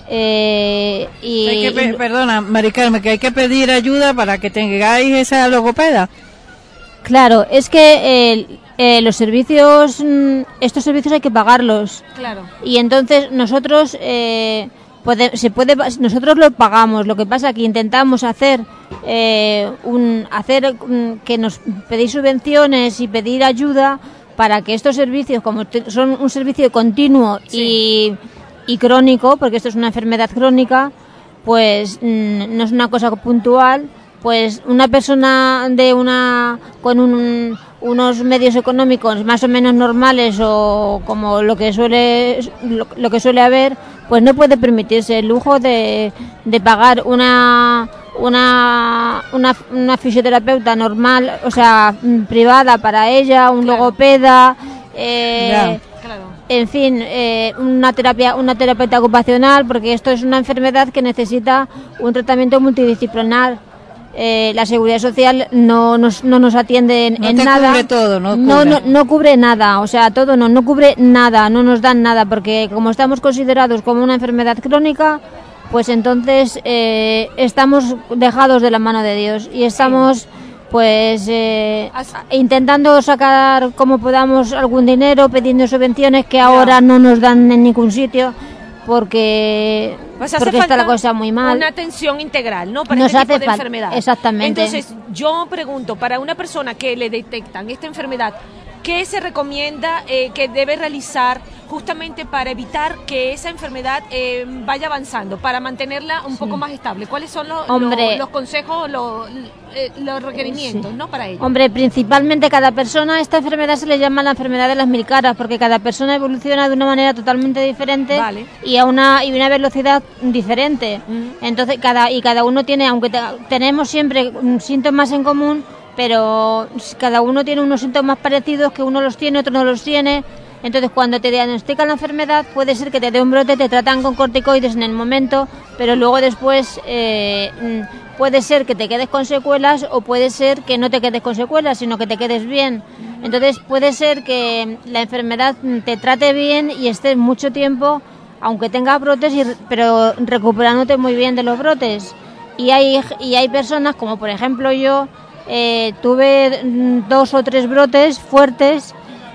Eh, y, hay que pe- perdona, Mari Carmen, que hay que pedir ayuda para que tengáis esa logopeda. Claro, es que eh, eh, los servicios, estos servicios hay que pagarlos. Claro. Y entonces nosotros eh, puede, se puede, nosotros lo pagamos. Lo que pasa que intentamos hacer eh, un, hacer un, que nos pedís subvenciones y pedir ayuda para que estos servicios, como te, son un servicio continuo sí. y, y crónico, porque esto es una enfermedad crónica, pues mm, no es una cosa puntual. Pues una persona de una con un, unos medios económicos más o menos normales o como lo que suele lo, lo que suele haber, pues no puede permitirse el lujo de, de pagar una una, una una fisioterapeuta normal, o sea, privada para ella, un claro. logopeda, eh, yeah. claro. en fin, eh, una terapia una terapeuta ocupacional, porque esto es una enfermedad que necesita un tratamiento multidisciplinar. Eh, la Seguridad Social no nos, no nos atiende en, no en te nada. Cubre todo, no, no, no, no cubre nada, o sea, todo no, no cubre nada, no nos dan nada, porque como estamos considerados como una enfermedad crónica, pues entonces eh, estamos dejados de la mano de Dios y estamos pues eh, intentando sacar como podamos algún dinero, pidiendo subvenciones que ahora no nos dan en ningún sitio. porque, Pues hace porque está falta la cosa muy mal. Una atención integral, ¿no? Para Nos este hace tipo de fal- enfermedad. exactamente. Entonces, yo pregunto, para una persona que le detectan esta enfermedad, ¿qué se recomienda eh, que debe realizar justamente para evitar que esa enfermedad eh, vaya avanzando, para mantenerla un poco más estable? ¿Cuáles son los, Hombre. los, los consejos, los, eh, los requerimientos, ¿no? Para ello. Hombre, principalmente cada persona, esta enfermedad se le llama la enfermedad de las mil caras, porque cada persona evoluciona de una manera totalmente diferente Vale. y a una y una velocidad diferente. Mm. Entonces, cada y cada uno tiene, aunque te- tenemos siempre mm, síntomas en común, pero cada uno tiene unos síntomas parecidos, que uno los tiene, otro no los tiene. Entonces, cuando te diagnostican la enfermedad, puede ser que te dé un brote, te tratan con corticoides en el momento, pero luego después eh, mm, puede ser que te quedes con secuelas o puede ser que no te quedes con secuelas, sino que te quedes bien. Entonces, puede ser que la enfermedad mm, te trate bien y estés mucho tiempo, aunque tengas brotes, y, pero recuperándote muy bien de los brotes. Y hay, y hay personas, como por ejemplo yo, eh, tuve mm, dos o tres brotes fuertes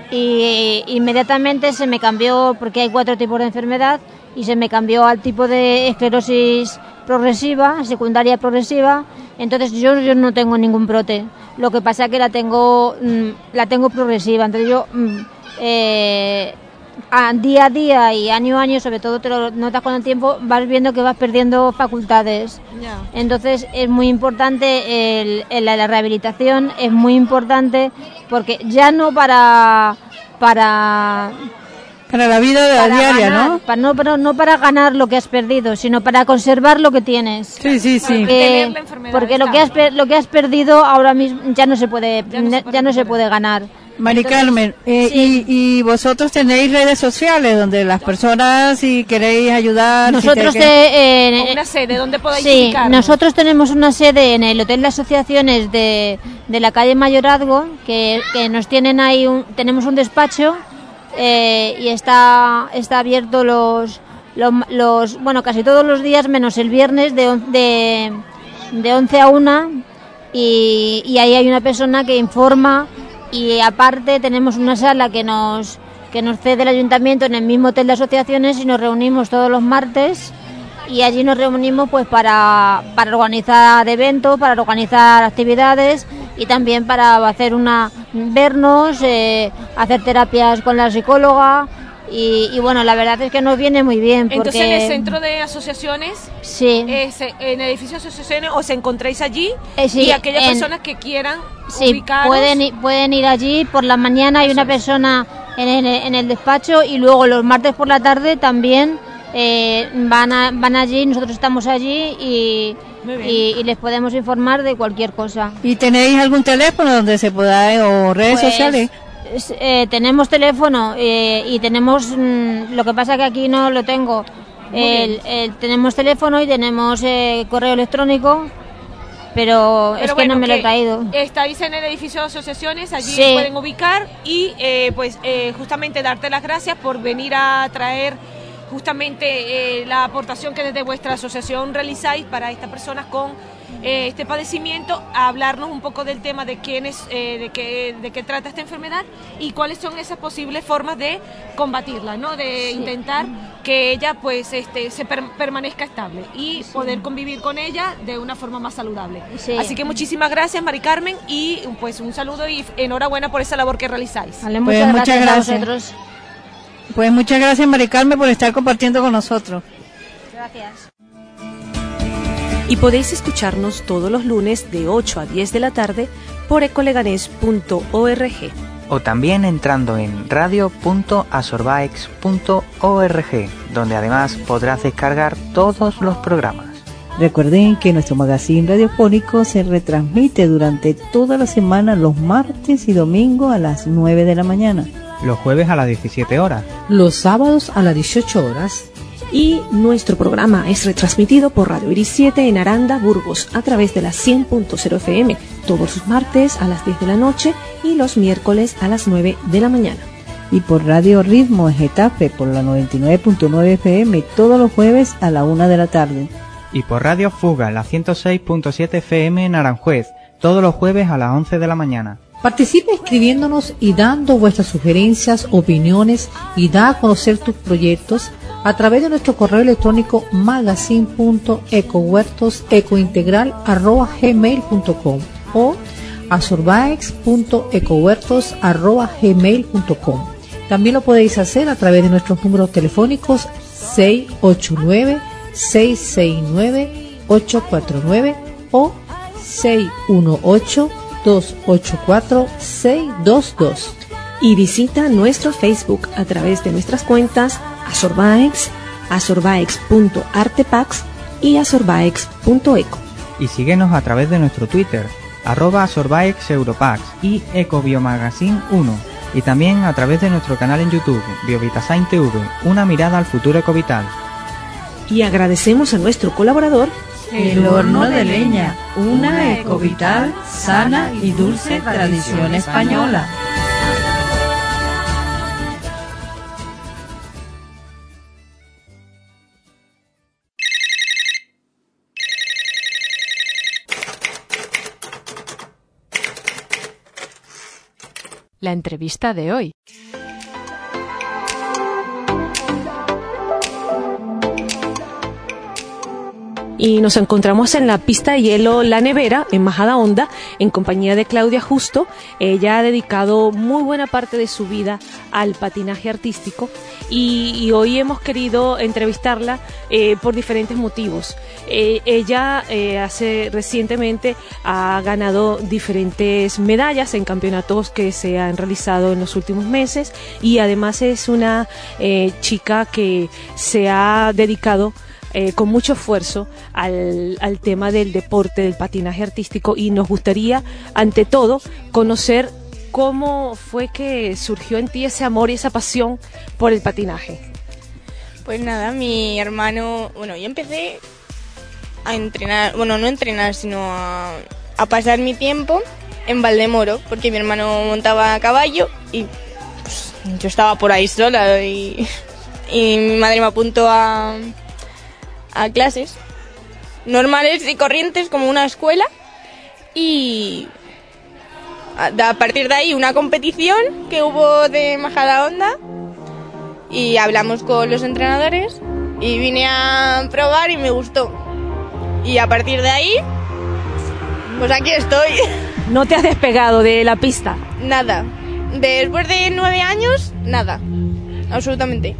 y inmediatamente se me cambió, porque hay cuatro tipos de enfermedad, y se me cambió al tipo de esclerosis progresiva, secundaria progresiva. Entonces yo, yo no tengo ningún brote, lo que pasa es que la tengo mm, la tengo progresiva. Entonces yo mm, eh, a, día a día y año a año, sobre todo te lo notas con el tiempo, vas viendo que vas perdiendo facultades. Ya. Entonces es muy importante el, el- la rehabilitación, es muy importante, porque ya no para para Para la vida de la para diaria, ganar, ¿no? para, no, para, no para ganar lo que has perdido, sino para conservar lo que tienes. Sí, sí, sí. Porque, porque lo que has per- lo que has perdido ahora mismo ya no se puede ya no se puede, ya no se puede ganar. Mari Entonces, Carmen, eh, sí. y, y vosotros tenéis redes sociales donde las personas, si queréis ayudar... si Nosotros te- te- eh, O una sede, ¿dónde podáis Sí, ubicarnos? nosotros tenemos una sede en el Hotel de Asociaciones de, de la calle Mayorazgo, que, que nos tienen ahí, un- tenemos un despacho eh, y está está abierto los, los, los- bueno, casi todos los días, menos el viernes de, on- de, de once a una, y, y ahí hay una persona que informa, y aparte tenemos una sala que nos que nos cede el ayuntamiento en el mismo Hotel de Asociaciones, y nos reunimos todos los martes, y allí nos reunimos pues para, para organizar eventos, para organizar actividades, y también para hacer una vernos, eh, hacer terapias con la psicóloga, y, y bueno, la verdad es que nos viene muy bien, porque Entonces, en el centro de asociaciones, sí, eh, se- en el edificio de asociaciones, os encontráis allí, Eh, sí, y aquellas en- personas que quieran sí, ubicaros, pueden ir, pueden ir allí por la mañana, hay una persona en el, en el despacho, y luego los martes por la tarde también eh, van a, van allí, nosotros estamos allí, y, Muy bien. y, y les podemos informar de cualquier cosa. ¿Y tenéis algún teléfono donde se pueda, o redes Pues, sociales? es- eh, tenemos teléfono eh, y tenemos, mm, lo que pasa que aquí no lo tengo. Muy El, bien. el- tenemos teléfono y tenemos eh, correo electrónico, pero, es Pero que bueno, no me lo he que traído. estáis en el edificio de asociaciones, allí Sí. pueden ubicar, y eh, pues eh, justamente darte las gracias por venir a traer justamente eh, la aportación que desde vuestra asociación realizáis para estas personas con eh, este padecimiento, a hablarnos un poco del tema de quién es, eh, de qué de qué trata esta enfermedad y cuáles son esas posibles formas de combatirla, ¿no? De Sí. intentar que ella pues este se per- permanezca estable y poder convivir con ella de una forma más saludable. Sí. Así que muchísimas gracias, Mari Carmen, y pues un saludo y enhorabuena por esa labor que realizáis. Vale, Pues muchas, muchas gracias, gracias. a vosotros. Pues muchas gracias, Mari Carmen, por estar compartiendo con nosotros. Gracias. Y podéis escucharnos todos los lunes de ocho a diez de la tarde por ecoleganés punto org. O también entrando en radio punto asorbaex punto org, donde además podrás descargar todos los programas. Recuerden que nuestro magazine radiofónico se retransmite durante toda la semana los martes y domingos a las nueve de la mañana. Los jueves a las diecisiete horas. Los sábados a las dieciocho horas. Y nuestro programa es retransmitido por Radio Iris siete en Aranda, Burgos, a través de la cien punto cero F M, todos los martes a las diez de la noche y los miércoles a las nueve de la mañana. Y por Radio Ritmo en Getafe por la noventa y nueve punto nueve F M todos los jueves a la una de la tarde. Y por Radio Fuga, la ciento seis punto siete F M en Aranjuez, todos los jueves a las once de la mañana. Participa escribiéndonos y dando vuestras sugerencias, opiniones, y da a conocer tus proyectos a través de nuestro correo electrónico magazine punto ecohuertosecointegral arroba gmail punto com o a sorbaex punto ecohuertos arroba gmail punto com. También lo podéis hacer a través de nuestros números telefónicos seis ocho nueve, seis seis nueve, ocho cuatro nueve o seis uno ocho, dos ocho cuatro, seis dos dos. Y visita nuestro Facebook a través de nuestras cuentas Asorbaex, asorbaex punto artepax y asorbaex punto eco. Y síguenos a través de nuestro Twitter, arroba asorbaexeuropax y ecobiomagazine uno. Y también a través de nuestro canal en YouTube, Biovitasign T V, una mirada al futuro ecovital. Y agradecemos a nuestro colaborador, El Horno de Leña, una ecovital, sana y dulce tradición española. La entrevista de hoy. Y nos encontramos en la pista de hielo La Nevera, en Majadahonda, en compañía de Claudia Justo. Ella ha dedicado muy buena parte de su vida al patinaje artístico y, y hoy hemos querido entrevistarla eh, por diferentes motivos. Eh, ella eh, hace recientemente ha ganado diferentes medallas en campeonatos que se han realizado en los últimos meses y además es una eh, chica que se ha dedicado Eh, con mucho esfuerzo al, al tema del deporte, del patinaje artístico, y nos gustaría, ante todo, conocer cómo fue que surgió en ti ese amor y esa pasión por el patinaje. Pues nada, mi hermano, bueno, yo empecé a entrenar, bueno, no a entrenar, sino a, a pasar mi tiempo en Valdemoro, porque mi hermano montaba a caballo y pues, yo estaba por ahí sola y, y mi madre me apuntó a... a clases normales y corrientes como una escuela y a, a partir de ahí una competición que hubo de Majadahonda y hablamos con los entrenadores y vine a probar y me gustó y a partir de ahí pues aquí estoy. ¿No te has despegado de la pista? Nada, después de nueve años nada, absolutamente.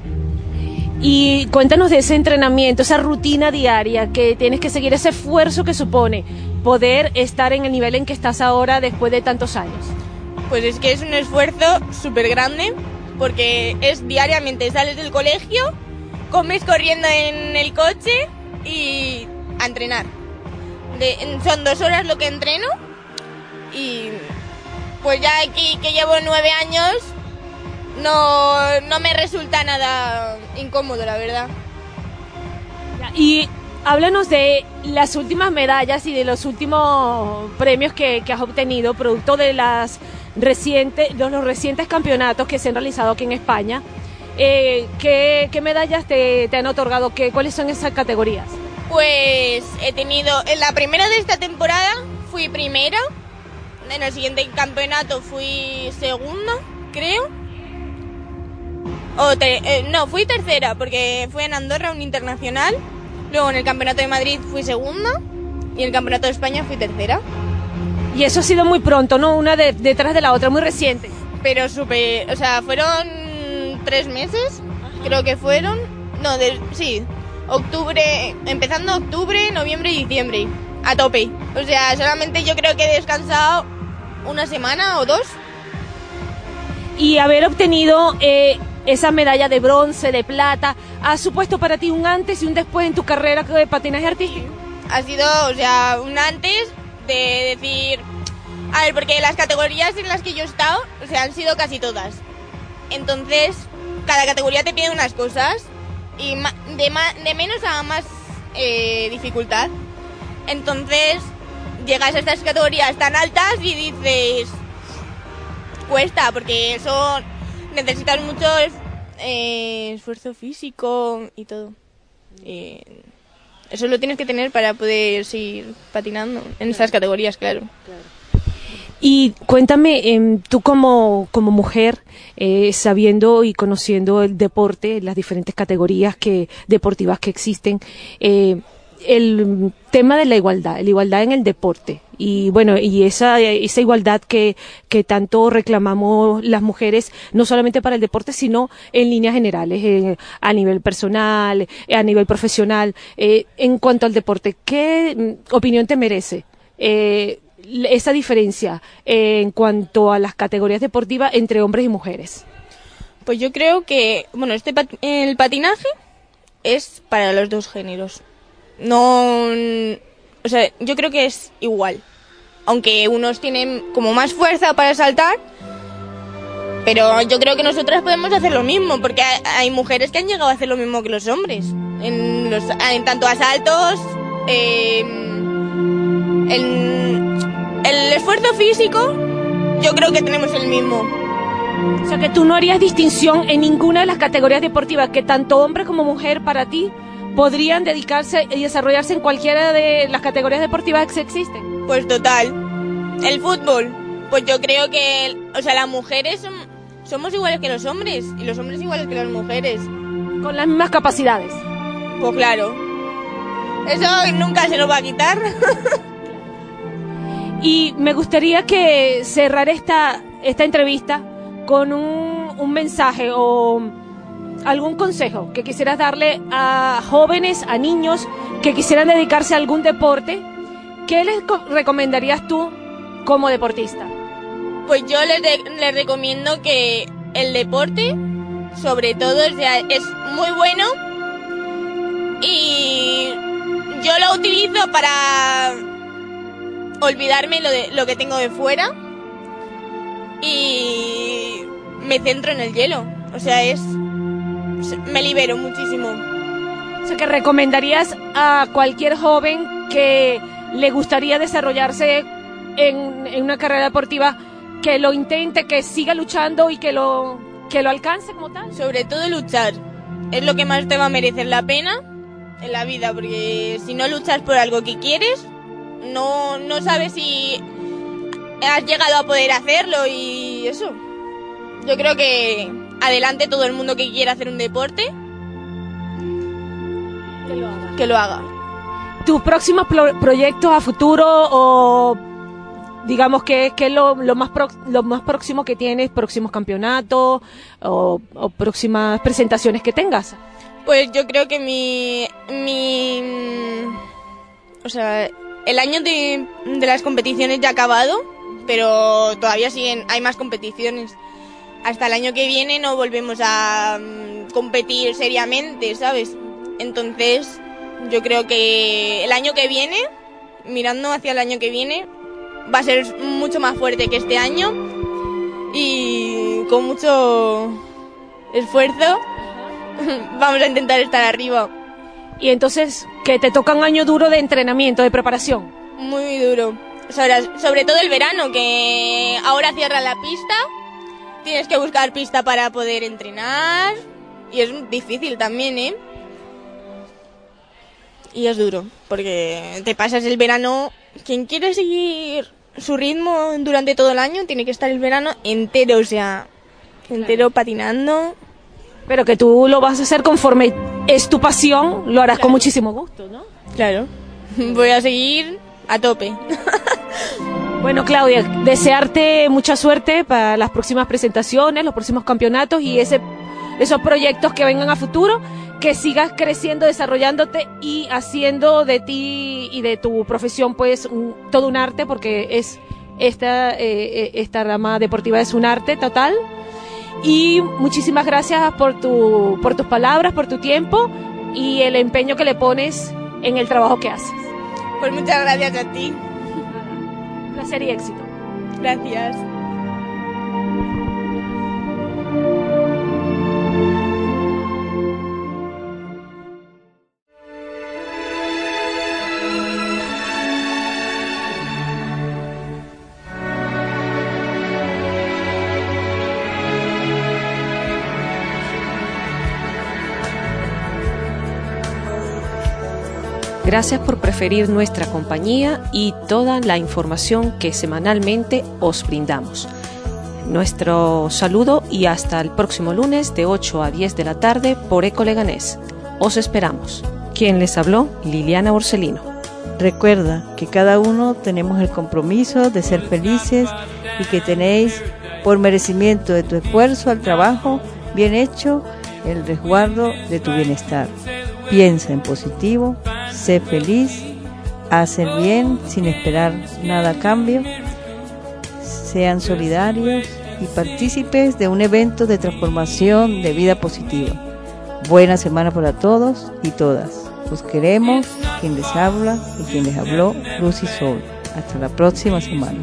Y cuéntanos de ese entrenamiento, esa rutina diaria que tienes que seguir, ese esfuerzo que supone poder estar en el nivel en que estás ahora después de tantos años. Pues es que es un esfuerzo súper grande porque es diariamente, sales del colegio, comes corriendo en el coche y a entrenar. De, son dos horas lo que entreno y pues ya aquí que llevo nueve años... No, no me resulta nada incómodo, la verdad. Y háblanos de las últimas medallas y de los últimos premios que, que has obtenido, producto de, las recientes, de los recientes campeonatos que se han realizado aquí en España. Eh, ¿qué, ¿Qué medallas te, te han otorgado? ¿Qué, ¿Cuáles son esas categorías? Pues he tenido, en la primera de esta temporada fui primera, en el siguiente campeonato fui segundo, creo. O te, eh, no, fui tercera porque fui en Andorra, un internacional. Luego en el campeonato de Madrid fui segunda y en el campeonato de España fui tercera. Y eso ha sido muy pronto, ¿no? Una de, detrás de la otra, muy reciente. Pero súper, o sea, fueron tres meses, creo que fueron. No, de, sí, octubre, empezando octubre, noviembre y diciembre, a tope. O sea, solamente yo creo que he descansado una semana o dos. Y haber obtenido... Eh, esa medalla de bronce, de plata, ¿ha supuesto para ti un antes y un después en tu carrera de patinaje artístico? Ha sido, o sea, un antes de decir... A ver, porque las categorías en las que yo he estado, o sea, han sido casi todas. Entonces, cada categoría te pide unas cosas y de, ma- de menos a más eh, dificultad. Entonces, llegas a estas categorías tan altas y dices... Cuesta, porque eso... Necesitas mucho eh, esfuerzo físico y todo. Eh, eso lo tienes que tener para poder seguir patinando en estas categorías, claro. claro. Y cuéntame, eh, tú como, como mujer, eh, sabiendo y conociendo el deporte, las diferentes categorías que, deportivas que existen, eh, el tema de la igualdad, la igualdad en el deporte, y bueno, y esa, esa igualdad que, que tanto reclamamos las mujeres, no solamente para el deporte, sino en líneas generales, eh, a nivel personal, a nivel profesional. Eh, en cuanto al deporte, ¿qué mm, opinión te merece eh, esa diferencia eh, en cuanto a las categorías deportivas entre hombres y mujeres? Pues yo creo que, bueno, este pat- el patinaje es para los dos géneros. No, o sea, yo creo que es igual. Aunque unos tienen como más fuerza para saltar, pero yo creo que nosotras podemos hacer lo mismo, porque hay, hay mujeres que han llegado a hacer lo mismo que los hombres. En, los, en tanto asaltos, eh, en el esfuerzo físico, yo creo que tenemos el mismo. O sea, que tú no harías distinción en ninguna de las categorías deportivas, que tanto hombre como mujer para ti podrían dedicarse y desarrollarse en cualquiera de las categorías deportivas que existen. Pues total. El fútbol, pues yo creo que, o sea, las mujeres son, somos iguales que los hombres y los hombres iguales que las mujeres. Con las mismas capacidades. Pues claro. Eso nunca se nos va a quitar. Y me gustaría que cerrar esta, esta entrevista con un, un mensaje o algún consejo que quisieras darle a jóvenes, a niños que quisieran dedicarse a algún deporte. ¿Qué les co- recomendarías tú como deportista? Pues yo les, de- les recomiendo que el deporte, sobre todo, es, de- es muy bueno y yo lo utilizo para olvidarme lo, de, lo que tengo de fuera y me centro en el hielo. O sea, es me libero muchísimo. O sea, que recomendarías a cualquier joven que le gustaría desarrollarse en, en una carrera deportiva, que lo intente, que siga luchando y que lo, que lo alcance como tal. Sobre todo luchar. Es lo que más te va a merecer la pena en la vida, porque si no luchas por algo que quieres, no, no sabes si has llegado a poder hacerlo y eso. Yo creo que adelante todo el mundo que quiera hacer un deporte, que lo haga. Que lo haga. ¿Tus próximos pro- proyectos a futuro o digamos que, que es lo, lo, más pro- lo más próximo que tienes, próximos campeonatos o, o próximas presentaciones que tengas? Pues yo creo que mi... mi o sea, el año de, de las competiciones ya ha acabado, pero todavía siguen, hay más competiciones. Hasta el año que viene no volvemos a um, competir seriamente, ¿sabes? Entonces, yo creo que el año que viene, mirando hacia el año que viene, va a ser mucho más fuerte que este año y con mucho esfuerzo vamos a intentar estar arriba. Y entonces, que te toca un año duro de entrenamiento, de preparación. Muy duro. Sobre, sobre todo el verano, que ahora cierra la pista. Tienes que buscar pista para poder entrenar y es difícil también, ¿eh? Y es duro, porque te pasas el verano... Quien quiere seguir su ritmo durante todo el año tiene que estar el verano entero, o sea, entero patinando. Pero que tú lo vas a hacer conforme es tu pasión, lo harás claro, con muchísimo gusto, ¿no? Claro, voy a seguir a tope. Bueno, Claudia, desearte mucha suerte para las próximas presentaciones, los próximos campeonatos y ese, esos proyectos que vengan a futuro, que sigas creciendo, desarrollándote y haciendo de ti y de tu profesión pues un, todo un arte, porque es esta, eh, esta rama deportiva es un arte total. Y muchísimas gracias por, tu, por tus palabras, por tu tiempo y el empeño que le pones en el trabajo que haces. Pues muchas gracias a ti. Placer y éxito. Gracias. Gracias por preferir nuestra compañía y toda la información que semanalmente os brindamos. Nuestro saludo y hasta el próximo lunes de ocho a diez de la tarde por Eco Leganés. Os esperamos. Quien les habló, Liliana Borsellino. Recuerda que cada uno tenemos el compromiso de ser felices y que tenéis, por merecimiento de tu esfuerzo al trabajo bien hecho, el resguardo de tu bienestar. Piensa en positivo, sé feliz, haz el bien sin esperar nada a cambio. Sean solidarios y partícipes de un evento de transformación de vida positiva. Buena semana para todos y todas. Os queremos, quien les habla y quien les habló, Luz y Sol. Hasta la próxima semana.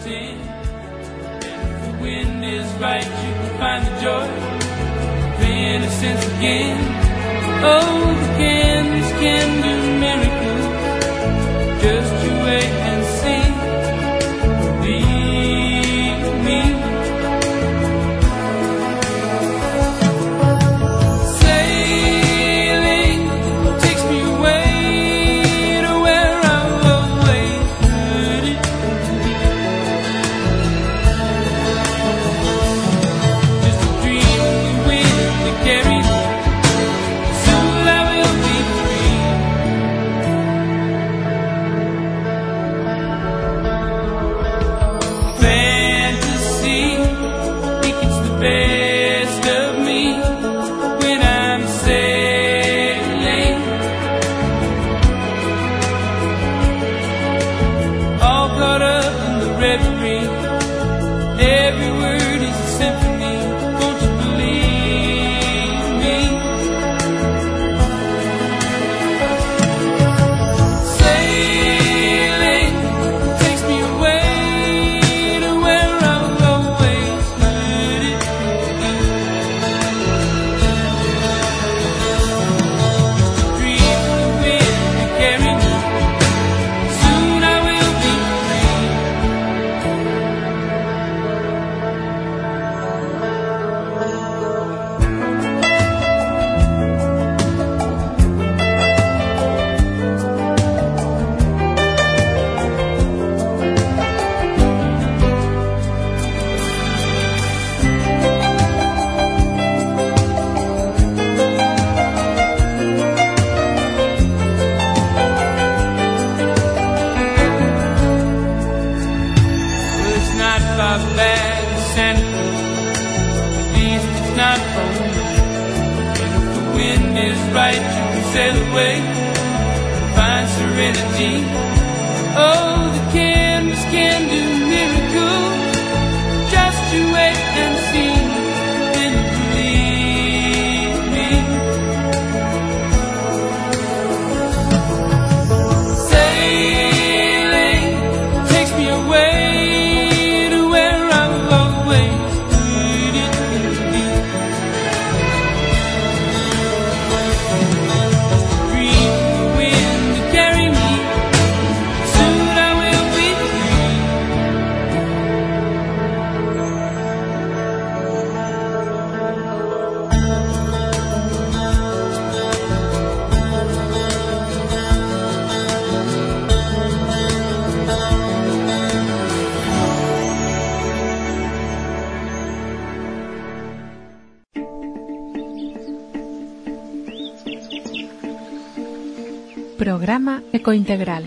Programa Ecointegral.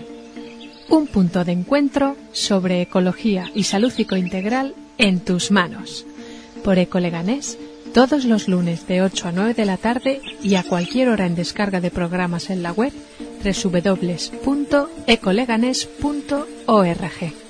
Un punto de encuentro sobre ecología y salud psicointegral en tus manos. Por Eco Leganés, todos los lunes de ocho a nueve de la tarde y a cualquier hora en descarga de programas en la web doble u doble u doble u punto ecoleganés punto org.